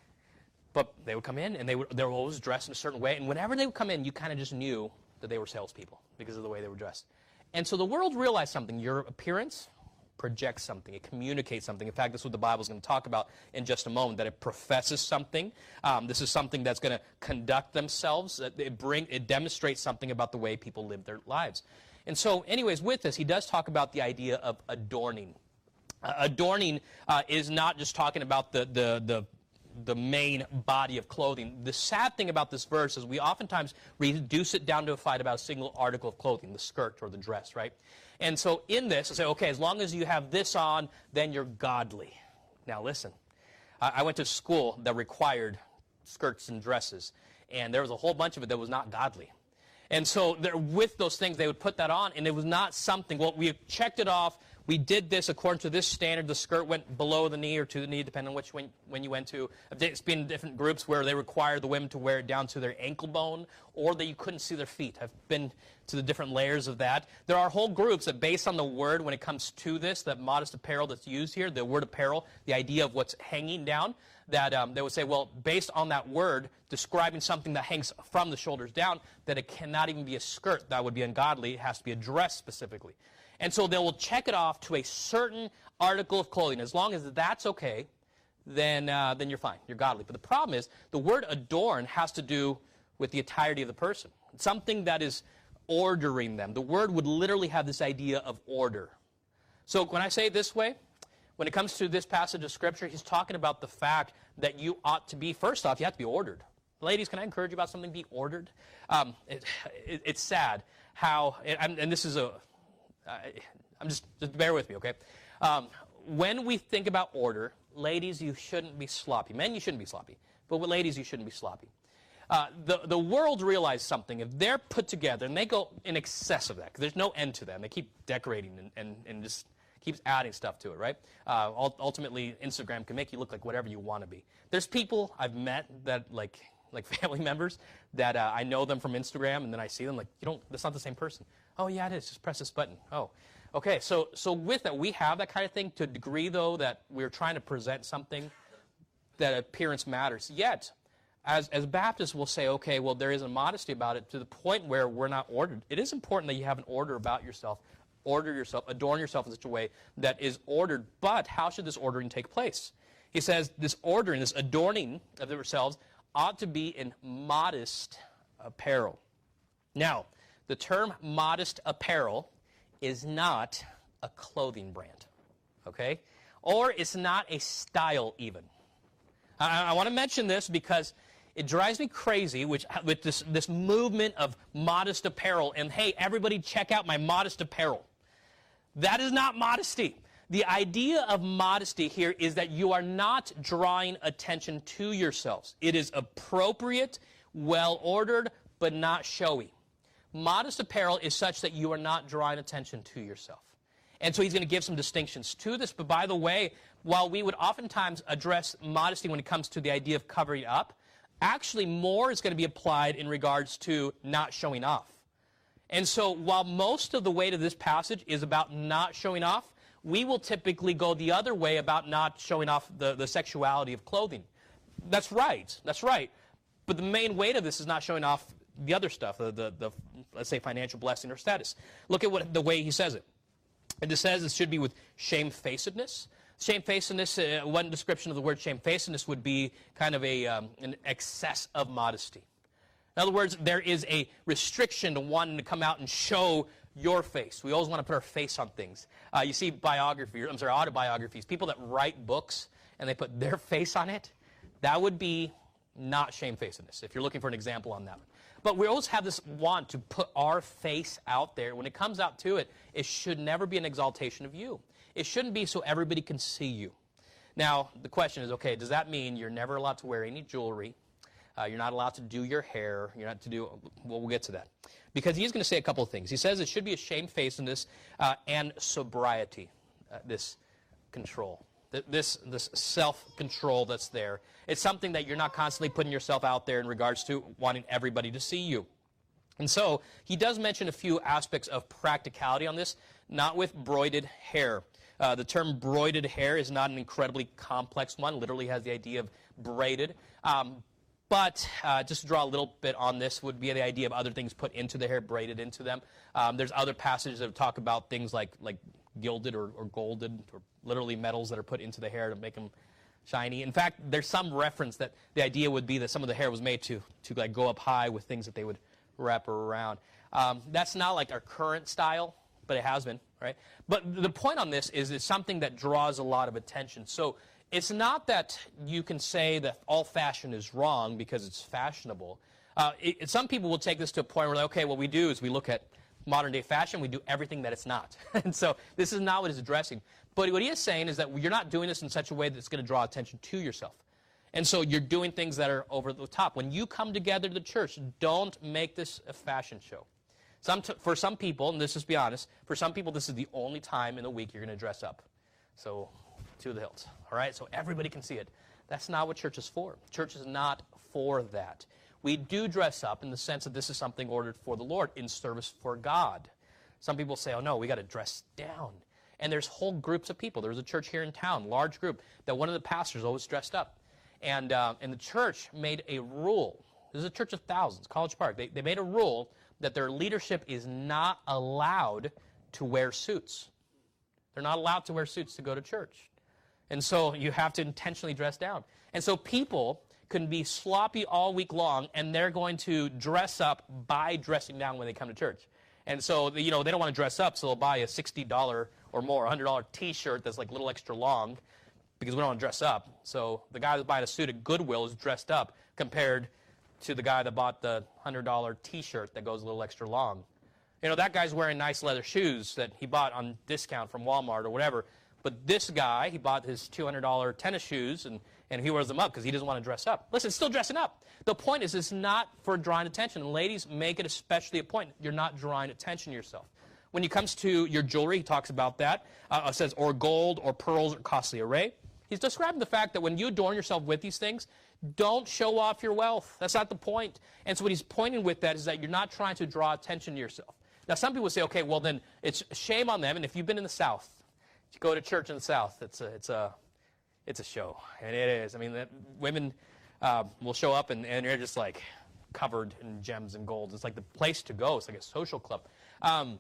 But they would come in and they, would, they were always dressed in a certain way. And whenever they would come in, you kind of just knew that they were salespeople because of the way they were dressed. And so the world realized something. Your appearance projects something. It communicates something. In fact, this is what the Bible is going to talk about in just a moment, that it professes something. Um, this is something that's going to conduct themselves. It, bring, it demonstrates something about the way people live their lives. And so, anyways, with this, he does talk about the idea of adorning. Uh, adorning uh, is not just talking about the, the, the, the main body of clothing. The sad thing about this verse is we oftentimes reduce it down to a fight about a single article of clothing, the skirt or the dress, right? And so in this, I say, okay, as long as you have this on, then you're godly. Now listen, I, I went to school that required skirts and dresses, and there was a whole bunch of it that was not godly. And so there, with those things, they would put that on, and it was not something, well, we checked it off. We did this according to this standard. The skirt went below the knee or to the knee, depending on which when, when you went to. It's been in different groups where they require the women to wear it down to their ankle bone, or that you couldn't see their feet. I've been to the different layers of that. There are whole groups that, based on the word, when it comes to this, that modest apparel that's used here, the word apparel, the idea of what's hanging down, that um, they would say, well, based on that word, describing something that hangs from the shoulders down, that it cannot even be a skirt. That would be ungodly. It has to be a dress specifically. And so they will check it off to a certain article of clothing. As long as that's okay, then, uh, then you're fine. You're godly. But the problem is the word adorn has to do with the entirety of the person. It's something that is ordering them. The word would literally have this idea of order. So when I say it this way, when it comes to this passage of Scripture, he's talking about the fact that you ought to be, first off, you have to be ordered. Ladies, can I encourage you about something? Be ordered. Um, it, it, it's sad how, and, and this is a, I, I'm just, just bear with me, okay? Um, when we think about order, ladies, you shouldn't be sloppy. Men, you shouldn't be sloppy. But with ladies, you shouldn't be sloppy. Uh, the, the world realizes something. If they're put together, and they go in excess of that, because there's no end to them. They keep decorating and, and, and just keeps adding stuff to it, right? Uh, ultimately, Instagram can make you look like whatever you want to be. There's people I've met that, like, like family members, that uh, I know them from Instagram, and then I see them, like, you don't, that's not the same person. Oh, yeah, it is. Just press this button. Oh, okay. So, so with that, we have that kind of thing to a degree, though, that we're trying to present something that appearance matters. Yet, as, as Baptists, we'll say, okay, well, there is a modesty about it to the point where we're not ordered. It is important that you have an order about yourself. Order yourself, adorn yourself in such a way that is ordered. But how should this ordering take place? He says this ordering, this adorning of themselves ought to be in modest apparel. Now, the term modest apparel is not a clothing brand, okay? Or it's not a style even. I, I want to mention this because it drives me crazy which, with this, this movement of modest apparel and, hey, everybody check out my modest apparel. That is not modesty. The idea of modesty here is that you are not drawing attention to yourselves. It is appropriate, well-ordered, but not showy. Modest apparel is such that you are not drawing attention to yourself. And so he's going to give some distinctions to this. But by the way, while we would oftentimes address modesty when it comes to the idea of covering up, actually more is going to be applied in regards to not showing off. And so while most of the weight of this passage is about not showing off, we will typically go the other way about not showing off the, the sexuality of clothing. That's right. That's right. But the main weight of this is not showing off the other stuff, the, the, the let's say, financial blessing or status. Look at what the way he says it. And it says it should be with shamefacedness. Shamefacedness, uh, one description of the word shamefacedness would be kind of a, um, an excess of modesty. In other words, there is a restriction to wanting to come out and show your face. We always want to put our face on things. Uh, you see biography, I'm sorry, autobiographies, people that write books and they put their face on it. That would be not shamefacedness, if you're looking for an example on that one. But we always have this want to put our face out there. When it comes out to it, it should never be an exaltation of you. It shouldn't be so everybody can see you. Now, the question is, okay, does that mean you're never allowed to wear any jewelry? Uh, you're not allowed to do your hair. You're not to do, well, we'll get to that. Because he's going to say a couple of things. He says it should be a shamefacedness uh, and sobriety, uh, this control, th- this, this self-control that's there. It's something that you're not constantly putting yourself out there in regards to wanting everybody to see you. And so he does mention a few aspects of practicality on this, not with broided hair. Uh, the term broided hair is not an incredibly complex one. Literally has the idea of braided. Um, but uh, just to draw a little bit on this would be the idea of other things put into the hair, braided into them. Um, there's other passages that talk about things like like gilded or, or golded, or literally metals that are put into the hair to make them shiny. In fact, there's some reference that the idea would be that some of the hair was made to to like go up high with things that they would wrap around. Um, that's not like our current style, but it has been, right? But the point on this is it's something that draws a lot of attention. So it's not that you can say that all fashion is wrong because it's fashionable. Uh, it, it, some people will take this to a point where, like, okay, what we do is we look at modern day fashion, we do everything that it's not. And so this is not what he's addressing. But what he is saying is that you're not doing this in such a way that's going to draw attention to yourself. And so you're doing things that are over the top. When you come together to the church, don't make this a fashion show. Some t- for some people, and let's just be honest, for some people this is the only time in the week you're going to dress up. So to the hilt, all right? So everybody can see it. That's not what church is for. Church is not for that. We do dress up in the sense that this is something ordered for the Lord in service for God. Some people say, oh no, we got to dress down. And there's whole groups of people. There's a church here in town, large group, that one of the pastors always dressed up. And, uh, and the church made a rule. This is a church of thousands, College Park. They, they made a rule that their leadership is not allowed to wear suits. They're not allowed to wear suits to go to church. And so you have to intentionally dress down. And so people can be sloppy all week long, and they're going to dress up by dressing down when they come to church. And so, you know, they don't want to dress up, so they'll buy a sixty dollars or more, one hundred dollars T-shirt that's like a little extra long, because we don't want to dress up. So the guy that's buying a suit at Goodwill is dressed up compared to the guy that bought the one hundred dollars T-shirt that goes a little extra long. You know, that guy's wearing nice leather shoes that he bought on discount from Walmart or whatever. But this guy, he bought his two hundred dollars tennis shoes, and, and he wears them up because he doesn't want to dress up. Listen, it's still dressing up. The point is it's not for drawing attention. And ladies, make it especially a point. You're not drawing attention to yourself. When it comes to your jewelry, he talks about that. Uh, it says, or gold, or pearls, or costly array. He's describing the fact that when you adorn yourself with these things, don't show off your wealth. That's not the point. And so what he's pointing with that is that you're not trying to draw attention to yourself. Now, some people say, okay, well, then it's shame on them. And if you've been in the South, if you go to church in the South, it's a, it's a, it's a show. And it is. I mean, that, women uh, will show up, and, and they're just like covered in gems and gold. It's like the place to go. It's like a social club. Um,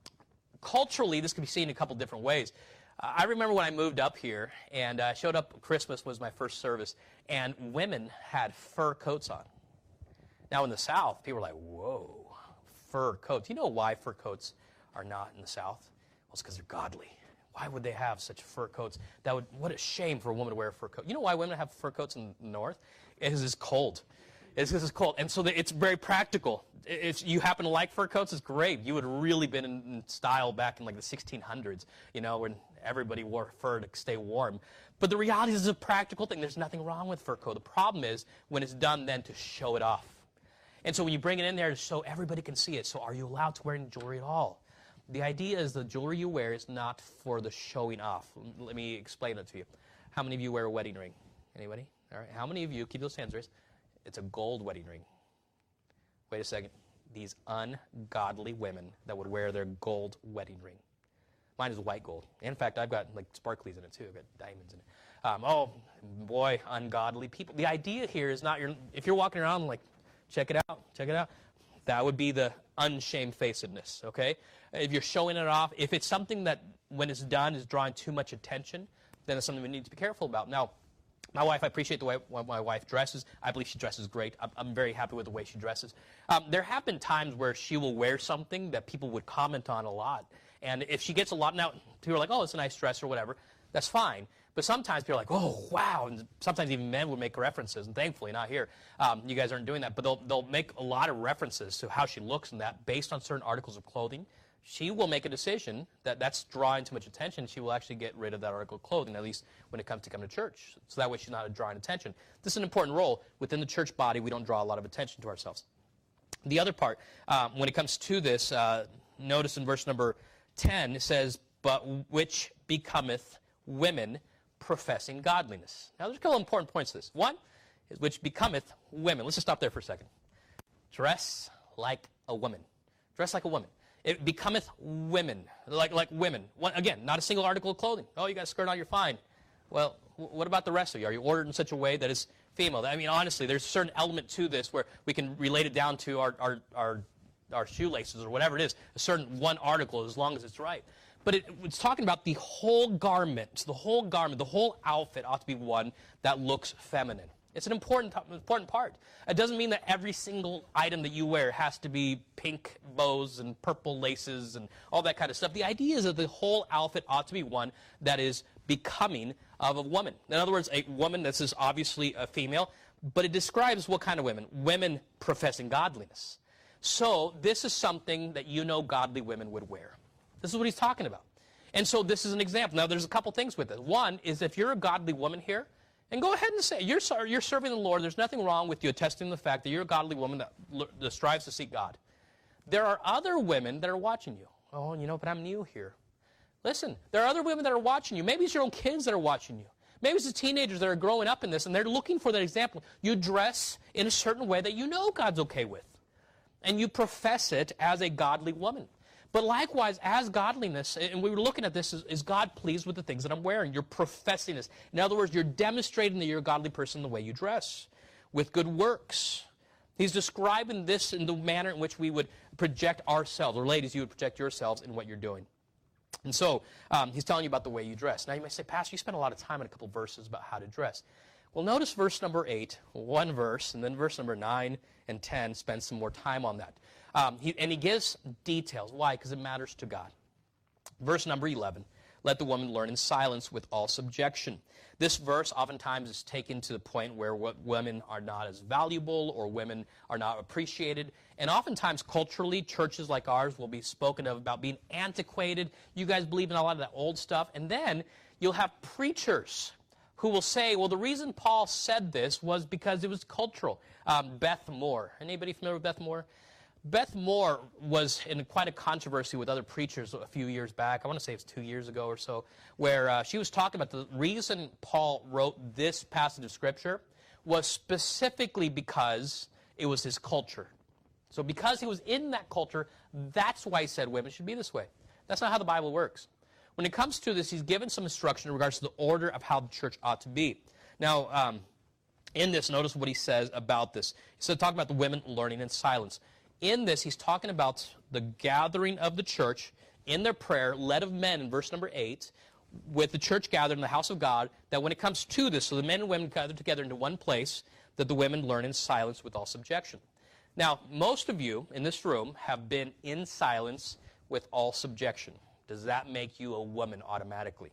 culturally, this can be seen in a couple different ways. Uh, I remember when I moved up here, and I uh, showed up, Christmas was my first service, and women had fur coats on. Now, in the South, people were like, whoa, fur coats. You know why fur coats are not in the South? Well, it's because they're godly. Why would they have such fur coats? That would, what a shame for a woman to wear a fur coat. You know why women have fur coats in the North? It's it's cold. It's because it's cold. And so it's very practical. If you happen to like fur coats, it's great. You would have really been in style back in like the sixteen hundreds, you know, when everybody wore fur to stay warm. But the reality is it's a practical thing. There's nothing wrong with fur coat. The problem is when it's done then to show it off. And so when you bring it in there so everybody can see it, so are you allowed to wear any jewelry at all? The idea is the jewelry you wear is not for the showing off. Let me explain it to you. How many of you wear a wedding ring? Anybody? All right. How many of you, keep those hands raised, it's a gold wedding ring. Wait a second. These ungodly women that would wear their gold wedding ring. Mine is white gold. In fact, I've got like sparklies in it too. I've got diamonds in it. Um, oh, boy, ungodly people. The idea here is not, your, if you're walking around like, check it out, check it out. That would be the unshamefacedness, okay? If you're showing it off, if it's something that, when it's done, is drawing too much attention, then it's something we need to be careful about. Now, my wife, I appreciate the way my wife dresses. I believe she dresses great. I'm, I'm very happy with the way she dresses. Um, there have been times where she will wear something that people would comment on a lot. And if she gets a lot, now, people are like, oh, it's a nice dress or whatever. That's fine. But sometimes people are like, oh, wow. And sometimes even men would make references. And thankfully, not here. Um, you guys aren't doing that. But they'll, they'll make a lot of references to how she looks and that based on certain articles of clothing she will make a decision that that's drawing too much attention. She will actually get rid of that article of clothing, at least when it comes to coming to church. So that way she's not drawing attention. This is an important role. Within the church body, we don't draw a lot of attention to ourselves. The other part, um, when it comes to this, uh, notice in verse number ten, it says, but which becometh women professing godliness. Now, there's a couple of important points to this. One is which becometh women. Let's just stop there for a second. Dress like a woman. Dress like a woman. It becometh women, like like women. One, again, not a single article of clothing. Oh, you got a skirt on, you're fine. Well, w- what about the rest of you? Are you ordered in such a way that is female? I mean, honestly, there's a certain element to this where we can relate it down to our our our, our shoelaces or whatever it is, a certain one article as long as it's right. But it, it's talking about the whole garment, the whole garment, the whole outfit ought to be one that looks feminine. It's an important important part. It doesn't mean that every single item that you wear has to be pink bows and purple laces and all that kind of stuff. The idea is that the whole outfit ought to be one that is becoming of a woman. In other words, a woman, this is obviously a female, but it describes what kind of women? Women professing godliness. So this is something that you know godly women would wear. This is what he's talking about. And so this is an example. Now, there's a couple things with it. One is if you're a godly woman here, and go ahead and say, you're, you're serving the Lord. There's nothing wrong with you attesting to the fact that you're a godly woman that, that strives to seek God. There are other women that are watching you. Oh, you know, but I'm new here. Listen, there are other women that are watching you. Maybe it's your own kids that are watching you. Maybe it's the teenagers that are growing up in this, and they're looking for that example. You dress in a certain way that you know God's okay with, and you profess it as a godly woman. But likewise, as godliness, and we were looking at this, is, is God pleased with the things that I'm wearing? You're professing this. In other words, you're demonstrating that you're a godly person in the way you dress, with good works. He's describing this in the manner in which we would project ourselves, or ladies, you would project yourselves in what you're doing. And so, um, he's telling you about the way you dress. Now, you may say, Pastor, you spent a lot of time in a couple verses about how to dress. Well, notice verse number eight, one verse, and then verse number nine and ten, spend some more time on that. Um, he, and he gives details. Why? Because it matters to God. Verse number eleven, let the woman learn in silence with all subjection. This verse oftentimes is taken to the point where what women are not as valuable or women are not appreciated. And oftentimes culturally, churches like ours will be spoken of about being antiquated. You guys believe in a lot of that old stuff. And then you'll have preachers who will say, well, the reason Paul said this was because it was cultural. Um, Beth Moore. Anybody familiar with Beth Moore? Beth Moore was in quite a controversy with other preachers a few years back. I want to say it was two years ago or so, where uh, she was talking about the reason Paul wrote this passage of Scripture was specifically because it was his culture. So because he was in that culture, that's why he said women should be this way. That's not how the Bible works. When it comes to this, he's given some instruction in regards to the order of how the church ought to be. Now, um, in this, notice what he says about this. He said, talking about the women learning in silence. In this, he's talking about the gathering of the church in their prayer, led of men in verse number eight, with the church gathered in the house of God, that when it comes to this, so the men and women gather together into one place, that the women learn in silence with all subjection. Now, most of you in this room have been in silence with all subjection. Does that make you a woman automatically?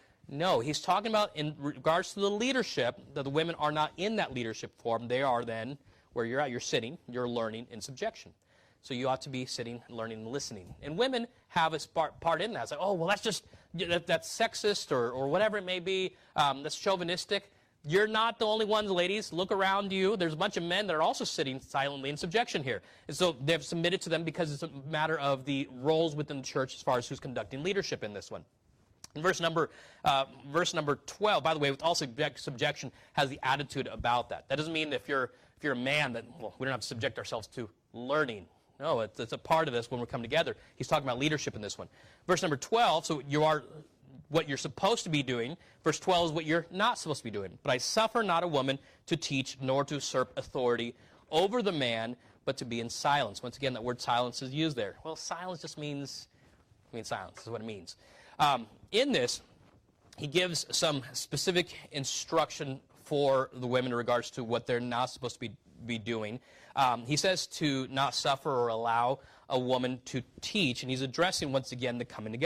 No, he's talking about in regards to the leadership, that the women are not in that leadership form. They are then where you're at, you're sitting, you're learning in subjection. So you ought to be sitting, learning, and listening. And women have a part in that. It's like, oh, well, that's just, that, that's sexist or, or whatever it may be. Um, that's chauvinistic. You're not the only ones, ladies. Look around you. There's a bunch of men that are also sitting silently in subjection here. And so they've submitted to them because it's a matter of the roles within the church as far as who's conducting leadership in this one. In verse number, uh, verse number twelve, by the way, with all subject, subjection has the attitude about that. That doesn't mean if you're if you're a man that, well, we don't have to subject ourselves to learning. No, it's, it's a part of this when we come together. He's talking about leadership in this one. Verse number twelve, so you are what you're supposed to be doing. Verse twelve is what you're not supposed to be doing. But I suffer not a woman to teach nor to usurp authority over the man, but to be in silence. Once again, that word silence is used there. Well, silence just means, means silence is what it means. Um, in this, he gives some specific instruction for the women in regards to what they're not supposed to be, be doing. Um, he says to not suffer or allow a woman to teach, and he's addressing, once again, the coming together.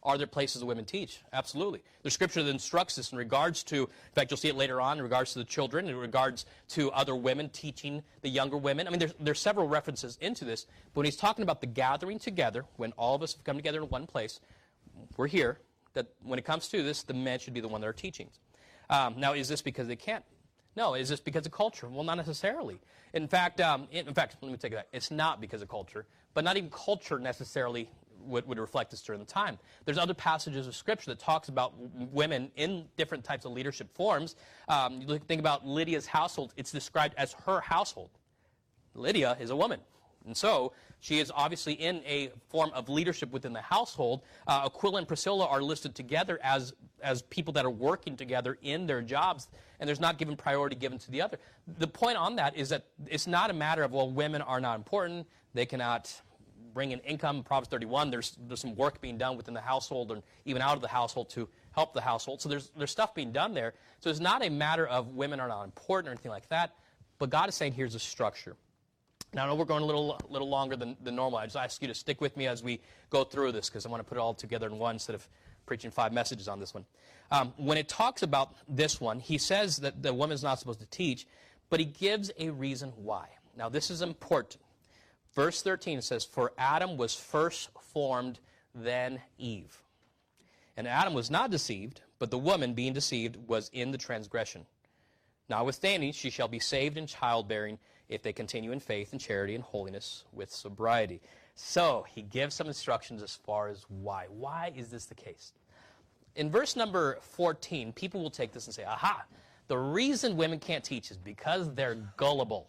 Are there places that women teach? Absolutely. There's scripture that instructs us in regards to, in fact, you'll see it later on, in regards to the children, in regards to other women teaching the younger women. I mean, there's, there's several references into this, but when he's talking about the gathering together, when all of us have come together in one place, we're here, that when it comes to this, the men should be the one that are teaching. Um, now, is this because they can't? No. Is this because of culture? Well, not necessarily. In fact, um, in, in fact, let me take that. It's not because of culture, but not even culture necessarily Would, would reflect this during the time. There's other passages of Scripture that talks about women in different types of leadership forms. Um, you think about Lydia's household. It's described as her household. Lydia is a woman. And so she is obviously in a form of leadership within the household. Uh, Aquila and Priscilla are listed together as, as people that are working together in their jobs, and there's not given priority given to the other. The point on that is that it's not a matter of, well, women are not important. They cannot bring in income. Proverbs thirty-one, there's, there's some work being done within the household and even out of the household to help the household. So there's, there's stuff being done there. So it's not a matter of women are not important or anything like that, but God is saying here's a structure. Now, I know we're going a little, little longer than, than normal. I just ask you to stick with me as we go through this because I want to put it all together in one instead of preaching five messages on this one. Um, when it talks about this one, he says that the woman's not supposed to teach, but he gives a reason why. Now, this is important. Verse thirteen says, "For Adam was first formed, then Eve. And Adam was not deceived, but the woman, being deceived, was in the transgression. Notwithstanding, she shall be saved in childbearing if they continue in faith and charity and holiness with sobriety." So he gives some instructions as far as why. Why is this the case? In verse number fourteen, people will take this and say, aha, the reason women can't teach is because they're gullible.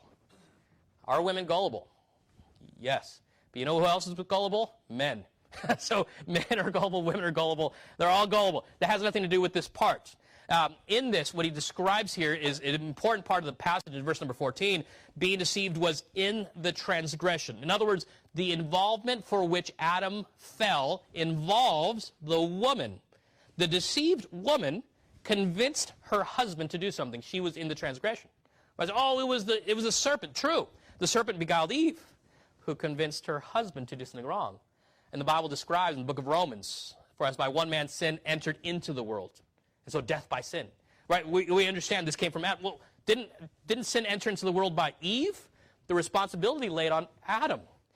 Are women gullible? Yes. But you know who else is gullible? Men. So men are gullible, women are gullible. They're all gullible. That has nothing to do with this part. Um, in this, what he describes here is an important part of the passage in verse number fourteen. Being deceived was in the transgression. In other words, the involvement for which Adam fell involves the woman. The deceived woman convinced her husband to do something. She was in the transgression. I said, oh, it was the it was the serpent. True. The serpent beguiled Eve, who convinced her husband to do something wrong. And the Bible describes in the book of Romans, for as by one man sin entered into the world, and so death by sin. Right? We, we understand this came from Adam. Well, didn't, didn't sin enter into the world by Eve? The responsibility laid on Adam.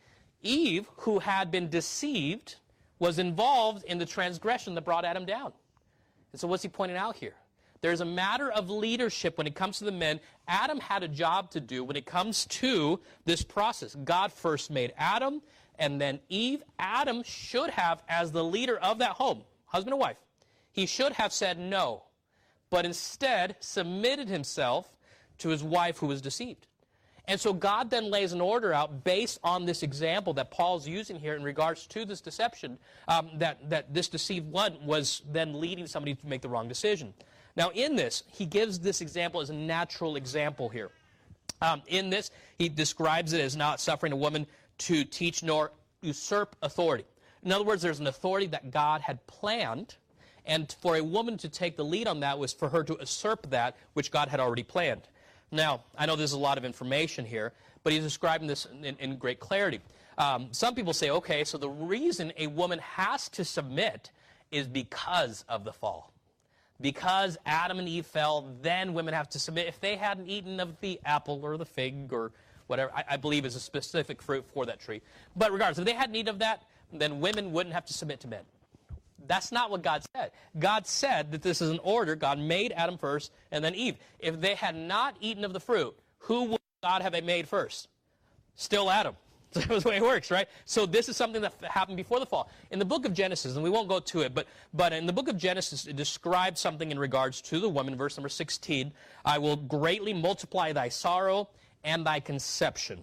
Eve, who had been deceived, was involved in the transgression that brought Adam down. And so what's he pointing out here? There's a matter of leadership when it comes to the men. Adam had a job to do when it comes to this process. God first made Adam and then Eve. Adam should have, as the leader of that home, husband and wife, he should have said no, but instead submitted himself to his wife who was deceived. And so God then lays an order out based on this example that Paul's using here in regards to this deception, um, that, that this deceived one was then leading somebody to make the wrong decision. Now, in this, he gives this example as a natural example here. Um, in this, he describes it as not suffering a woman to teach nor usurp authority. In other words, there's an authority that God had planned, and for a woman to take the lead on that was for her to usurp that which God had already planned. Now, I know there's a lot of information here, but he's describing this in, in great clarity. Um, some people say, okay, so the reason a woman has to submit is because of the fall. Because Adam and Eve fell, then women have to submit. If they hadn't eaten of the apple or the fig or whatever, I, I believe is a specific fruit for that tree. But regardless, if they hadn't eaten of that, then women wouldn't have to submit to men. That's not what God said. God said that this is an order. God made Adam first and then Eve. If they had not eaten of the fruit, who would God have made first? Still Adam. That's the way it works, right? So this is something that happened before the fall. In the book of Genesis, and we won't go to it, but, but in the book of Genesis, it describes something in regards to the woman, verse number sixteen. I will greatly multiply thy sorrow and thy conception.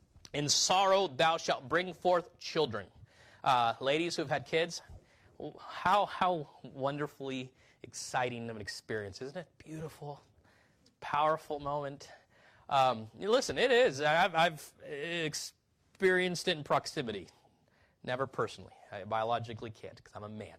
In sorrow thou shalt bring forth children. Uh, ladies who have had kids, how, how wonderfully exciting of an experience. Isn't it beautiful? Powerful moment. Um, listen, it is. I've, I've experienced experienced it in proximity. Never personally. I biologically can't because I'm a man.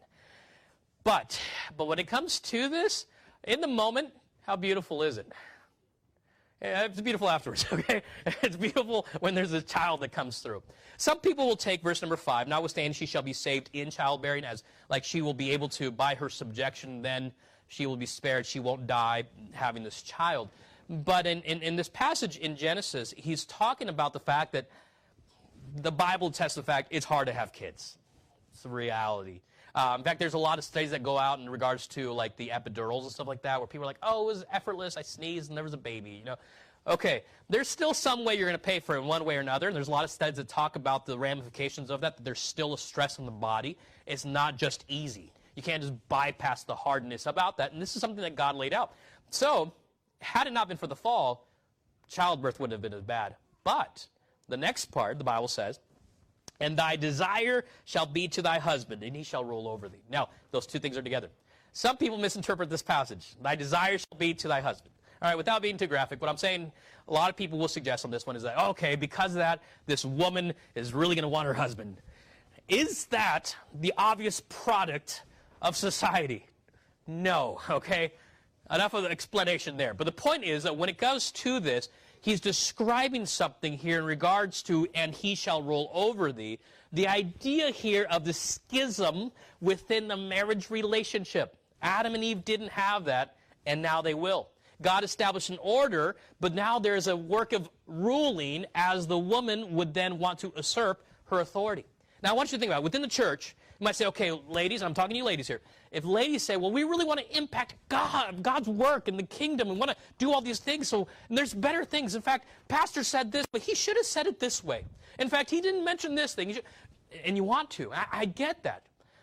But, but when it comes to this, in the moment, how beautiful is it? It's beautiful afterwards, okay? It's beautiful when there's a child that comes through. Some people will take verse number five, notwithstanding she shall be saved in childbearing, as like she will be able to, by her subjection, then she will be spared. She won't die having this child. But in, in, in this passage in Genesis, he's talking about the fact that the Bible tests the fact it's hard to have kids. It's the reality. Uh, in fact, there's a lot of studies that go out in regards to like the epidurals and stuff like that, where people are like, oh, it was effortless, I sneezed, and there was a baby, you know. Okay, there's still some way you're going to pay for it in one way or another, and there's a lot of studies that talk about the ramifications of that, that there's still a stress on the body. It's not just easy. You can't just bypass the hardness about that, and this is something that God laid out. So, had it not been for the fall, childbirth wouldn't have been as bad. But the next part, the Bible says, and thy desire shall be to thy husband, and he shall rule over thee. Now, those two things are together. Some people misinterpret this passage. Thy desire shall be to thy husband. All right, without being too graphic, what I'm saying, a lot of people will suggest on this one is that, okay, because of that, this woman is really going to want her husband. Is that the obvious product of society? No, okay? Enough of the explanation there. But the point is that when it comes to this, he's describing something here in regards to, and he shall rule over thee. The idea here of the schism within the marriage relationship. Adam and Eve didn't have that, and now they will. God established an order, but now there's a work of ruling as the woman would then want to usurp her authority. Now I want you to think about it. Within the church, you might say, okay, ladies, I'm talking to you ladies here. If ladies say, well, we really want to impact God, God's work in the kingdom and want to do all these things, so there's better things. In fact, pastor said this, but he should have said it this way. In fact, he didn't mention this thing. Should, and you want to. I, I get that.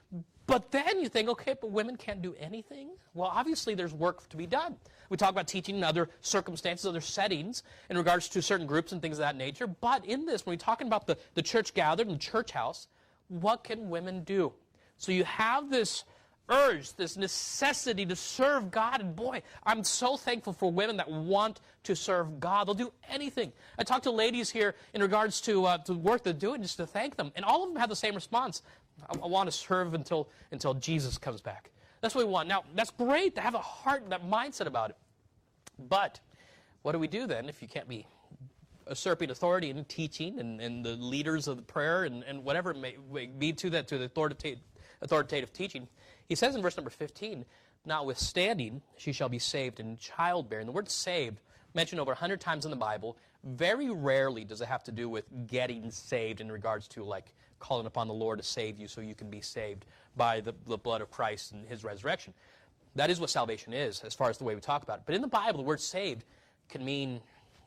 But then you think, okay, but women can't do anything? Well, obviously there's work to be done. We talk about teaching in other circumstances, other settings in regards to certain groups and things of that nature. But in this, when we're talking about the, the church gathered and the church house, what can women do? So you have this urge, this necessity to serve God. And boy, I'm so thankful for women that want to serve God. They'll do anything. I talked to ladies here in regards to uh, to work they're doing just to thank them. And all of them have the same response. I, I want to serve until, until Jesus comes back. That's what we want. Now, that's great to have a heart and that mindset about it. But what do we do then if you can't be usurping authority and teaching and, and the leaders of the prayer and, and whatever it may, may be to that, to the authoritative, authoritative teaching? He says in verse number fifteen, notwithstanding, she shall be saved in childbearing. The word saved, mentioned over a hundred times in the Bible, very rarely does it have to do with getting saved in regards to like calling upon the Lord to save you so you can be saved by the, the blood of Christ and his resurrection. That is what salvation is as far as the way we talk about it. But in the Bible, the word saved can mean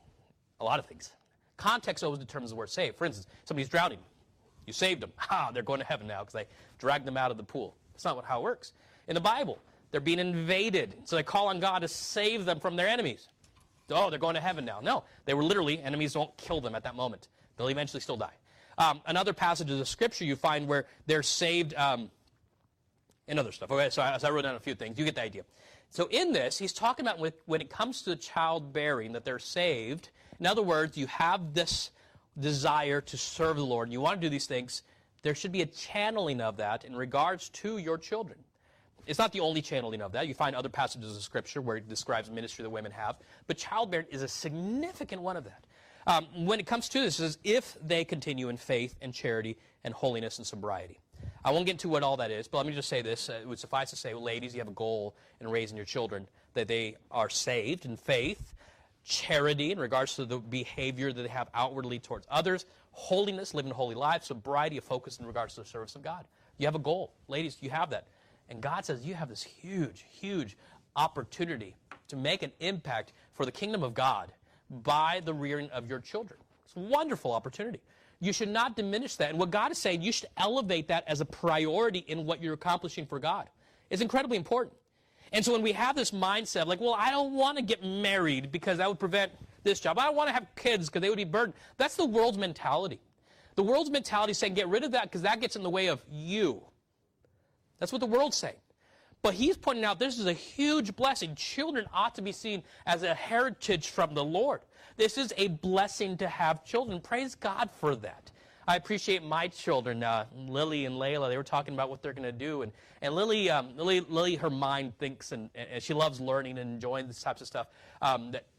a lot of things. Context always determines the word saved. For instance, somebody's drowning. You saved them. Ha, they're going to heaven now because they dragged them out of the pool. That's not what, how it works. In the Bible, they're being invaded. So they call on God to save them from their enemies. Oh, they're going to heaven now. No, they were literally, enemies don't kill them at that moment. They'll eventually still die. Um, another passage of the Scripture you find where they're saved um, and other stuff. Okay, so I, so I wrote down a few things. You get the idea. So in this, he's talking about with, when it comes to childbearing, that they're saved. In other words, you have this desire to serve the Lord, and you want to do these things. There should be a channeling of that in regards to your children. It's not the only channeling of that. You find other passages of Scripture where it describes the ministry that women have. But childbearing is a significant one of that. Um, when it comes to this, it says, if they continue in faith and charity and holiness and sobriety. I won't get into what all that is, but let me just say this. Uh, it would suffice to say, well, ladies, you have a goal in raising your children, that they are saved in faith, charity in regards to the behavior that they have outwardly towards others, holiness, living holy lives, sobriety, a focus in regards to the service of God. You have a goal. Ladies, you have that. And God says you have this huge, huge opportunity to make an impact for the kingdom of God by the rearing of your children. It's a wonderful opportunity. You should not diminish that. And what God is saying, you should elevate that as a priority in what you're accomplishing for God. It's incredibly important. And so when we have this mindset, like, well, I don't want to get married because that would prevent this job. I don't want to have kids because they would be burdened. That's the world's mentality. The world's mentality is saying, get rid of that because that gets in the way of you. That's what the world's saying. But he's pointing out this is a huge blessing. Children ought to be seen as a heritage from the Lord. This is a blessing to have children. Praise God for that. I appreciate my children, uh, Lily and Layla. They were talking about what they're going to do. And, and Lily, um, Lily, Lily, her mind thinks, and, and she loves learning and enjoying this types of stuff, um, that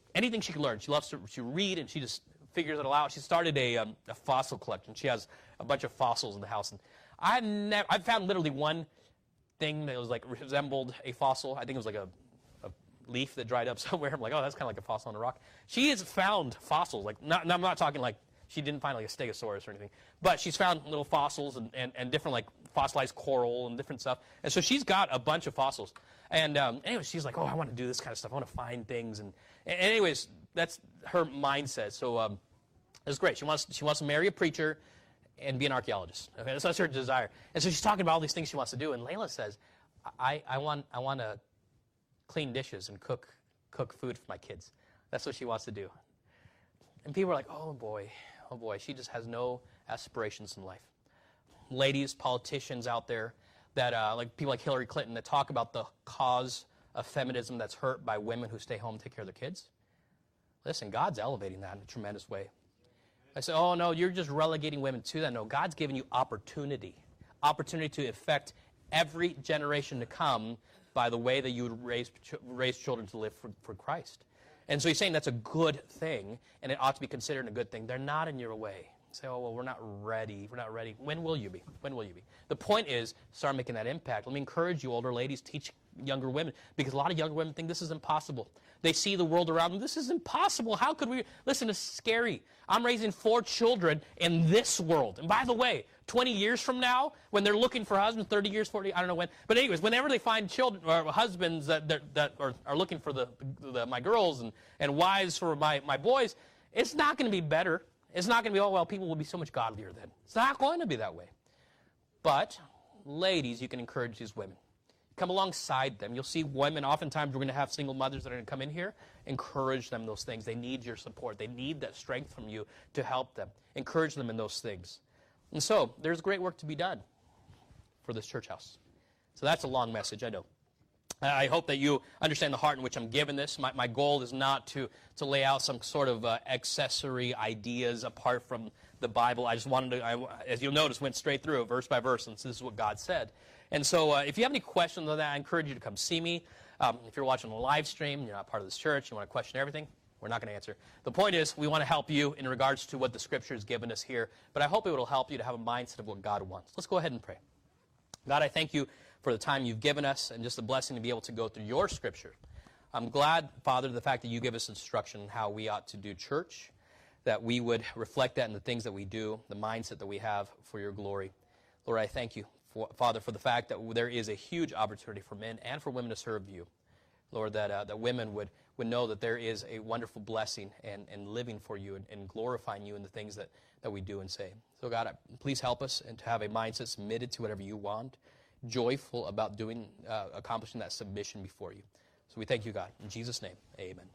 anything she can learn. She loves to, to read, and she just figures it all out. She started a, um, a fossil collection. She has a bunch of fossils in the house. And I've, never, I've found literally one thing that was like resembled a fossil. I think it was like a, a leaf that dried up somewhere. I'm like, oh, that's kind of like a fossil on a rock. She has found fossils. Like, not, I'm not talking like she didn't find like a stegosaurus or anything, but she's found little fossils and, and, and different like fossilized coral and different stuff. And so she's got a bunch of fossils. And um, anyways, she's like, oh, I want to do this kind of stuff. I want to find things. And, and anyways, that's her mindset. So um, it's great. She wants she wants to marry a preacher and be an archaeologist. Okay, that's, that's her desire. And so she's talking about all these things she wants to do. And Layla says, I, I want I want to clean dishes and cook cook food for my kids. That's what she wants to do. And people are like, oh boy, oh boy, she just has no aspirations in life. Ladies, politicians out there that uh, like people like Hillary Clinton that talk about the cause of feminism that's hurt by women who stay home and take care of their kids. Listen, God's elevating that in a tremendous way. I say, oh, no, you're just relegating women to that. No, God's giving you opportunity, opportunity to affect every generation to come by the way that you would raise, raise children to live for, for Christ. And so he's saying that's a good thing, and it ought to be considered a good thing. They're not in your way. Say, oh, well, we're not ready. We're not ready. When will you be? When will you be? The point is, start making that impact. Let me encourage you, older ladies, teach younger women, because a lot of younger women think this is impossible. They see the world around them. This is impossible. How could we? Listen, it's scary. I'm raising four children in this world. And by the way, twenty years from now, when they're looking for husbands, thirty years, forty, I don't know when. But anyways, whenever they find children or husbands that, that, that are, are looking for the, the my girls and, and wives for my, my boys, it's not going to be better. It's not going to be, oh, well, people will be so much godlier then. It's not going to be that way. But, ladies, you can encourage these women. Come alongside them. You'll see women, oftentimes we're going to have single mothers that are going to come in here. Encourage them in those things. They need your support. They need that strength from you to help them. Encourage them in those things. And so, there's great work to be done for this church house. So that's a long message, I know. I hope that you understand the heart in which I'm giving this. My, my goal is not to, to lay out some sort of uh, accessory ideas apart from the Bible. I just wanted to, I, as you'll notice, went straight through it, verse by verse, and this is what God said. And so uh, if you have any questions on that, I encourage you to come see me. Um, if you're watching the live stream, you're not part of this church, you want to question everything, we're not going to answer. The point is, we want to help you in regards to what the Scripture has given us here, but I hope it will help you to have a mindset of what God wants. Let's go ahead and pray. God, I thank you for the time you've given us and just the blessing to be able to go through your Scripture. I'm glad, Father, the fact that you give us instruction on how we ought to do church, that we would reflect that in the things that we do, the mindset that we have for your glory. Lord, I thank you, for, Father, for the fact that there is a huge opportunity for men and for women to serve you. Lord, that, uh, that women would, would know that there is a wonderful blessing and, and living for you and, and glorifying you in the things that, that we do and say. So, God, I, please help us and to have a mindset submitted to whatever you want, joyful about doing, uh, accomplishing that submission before you. So we thank you, God. In Jesus' name, amen.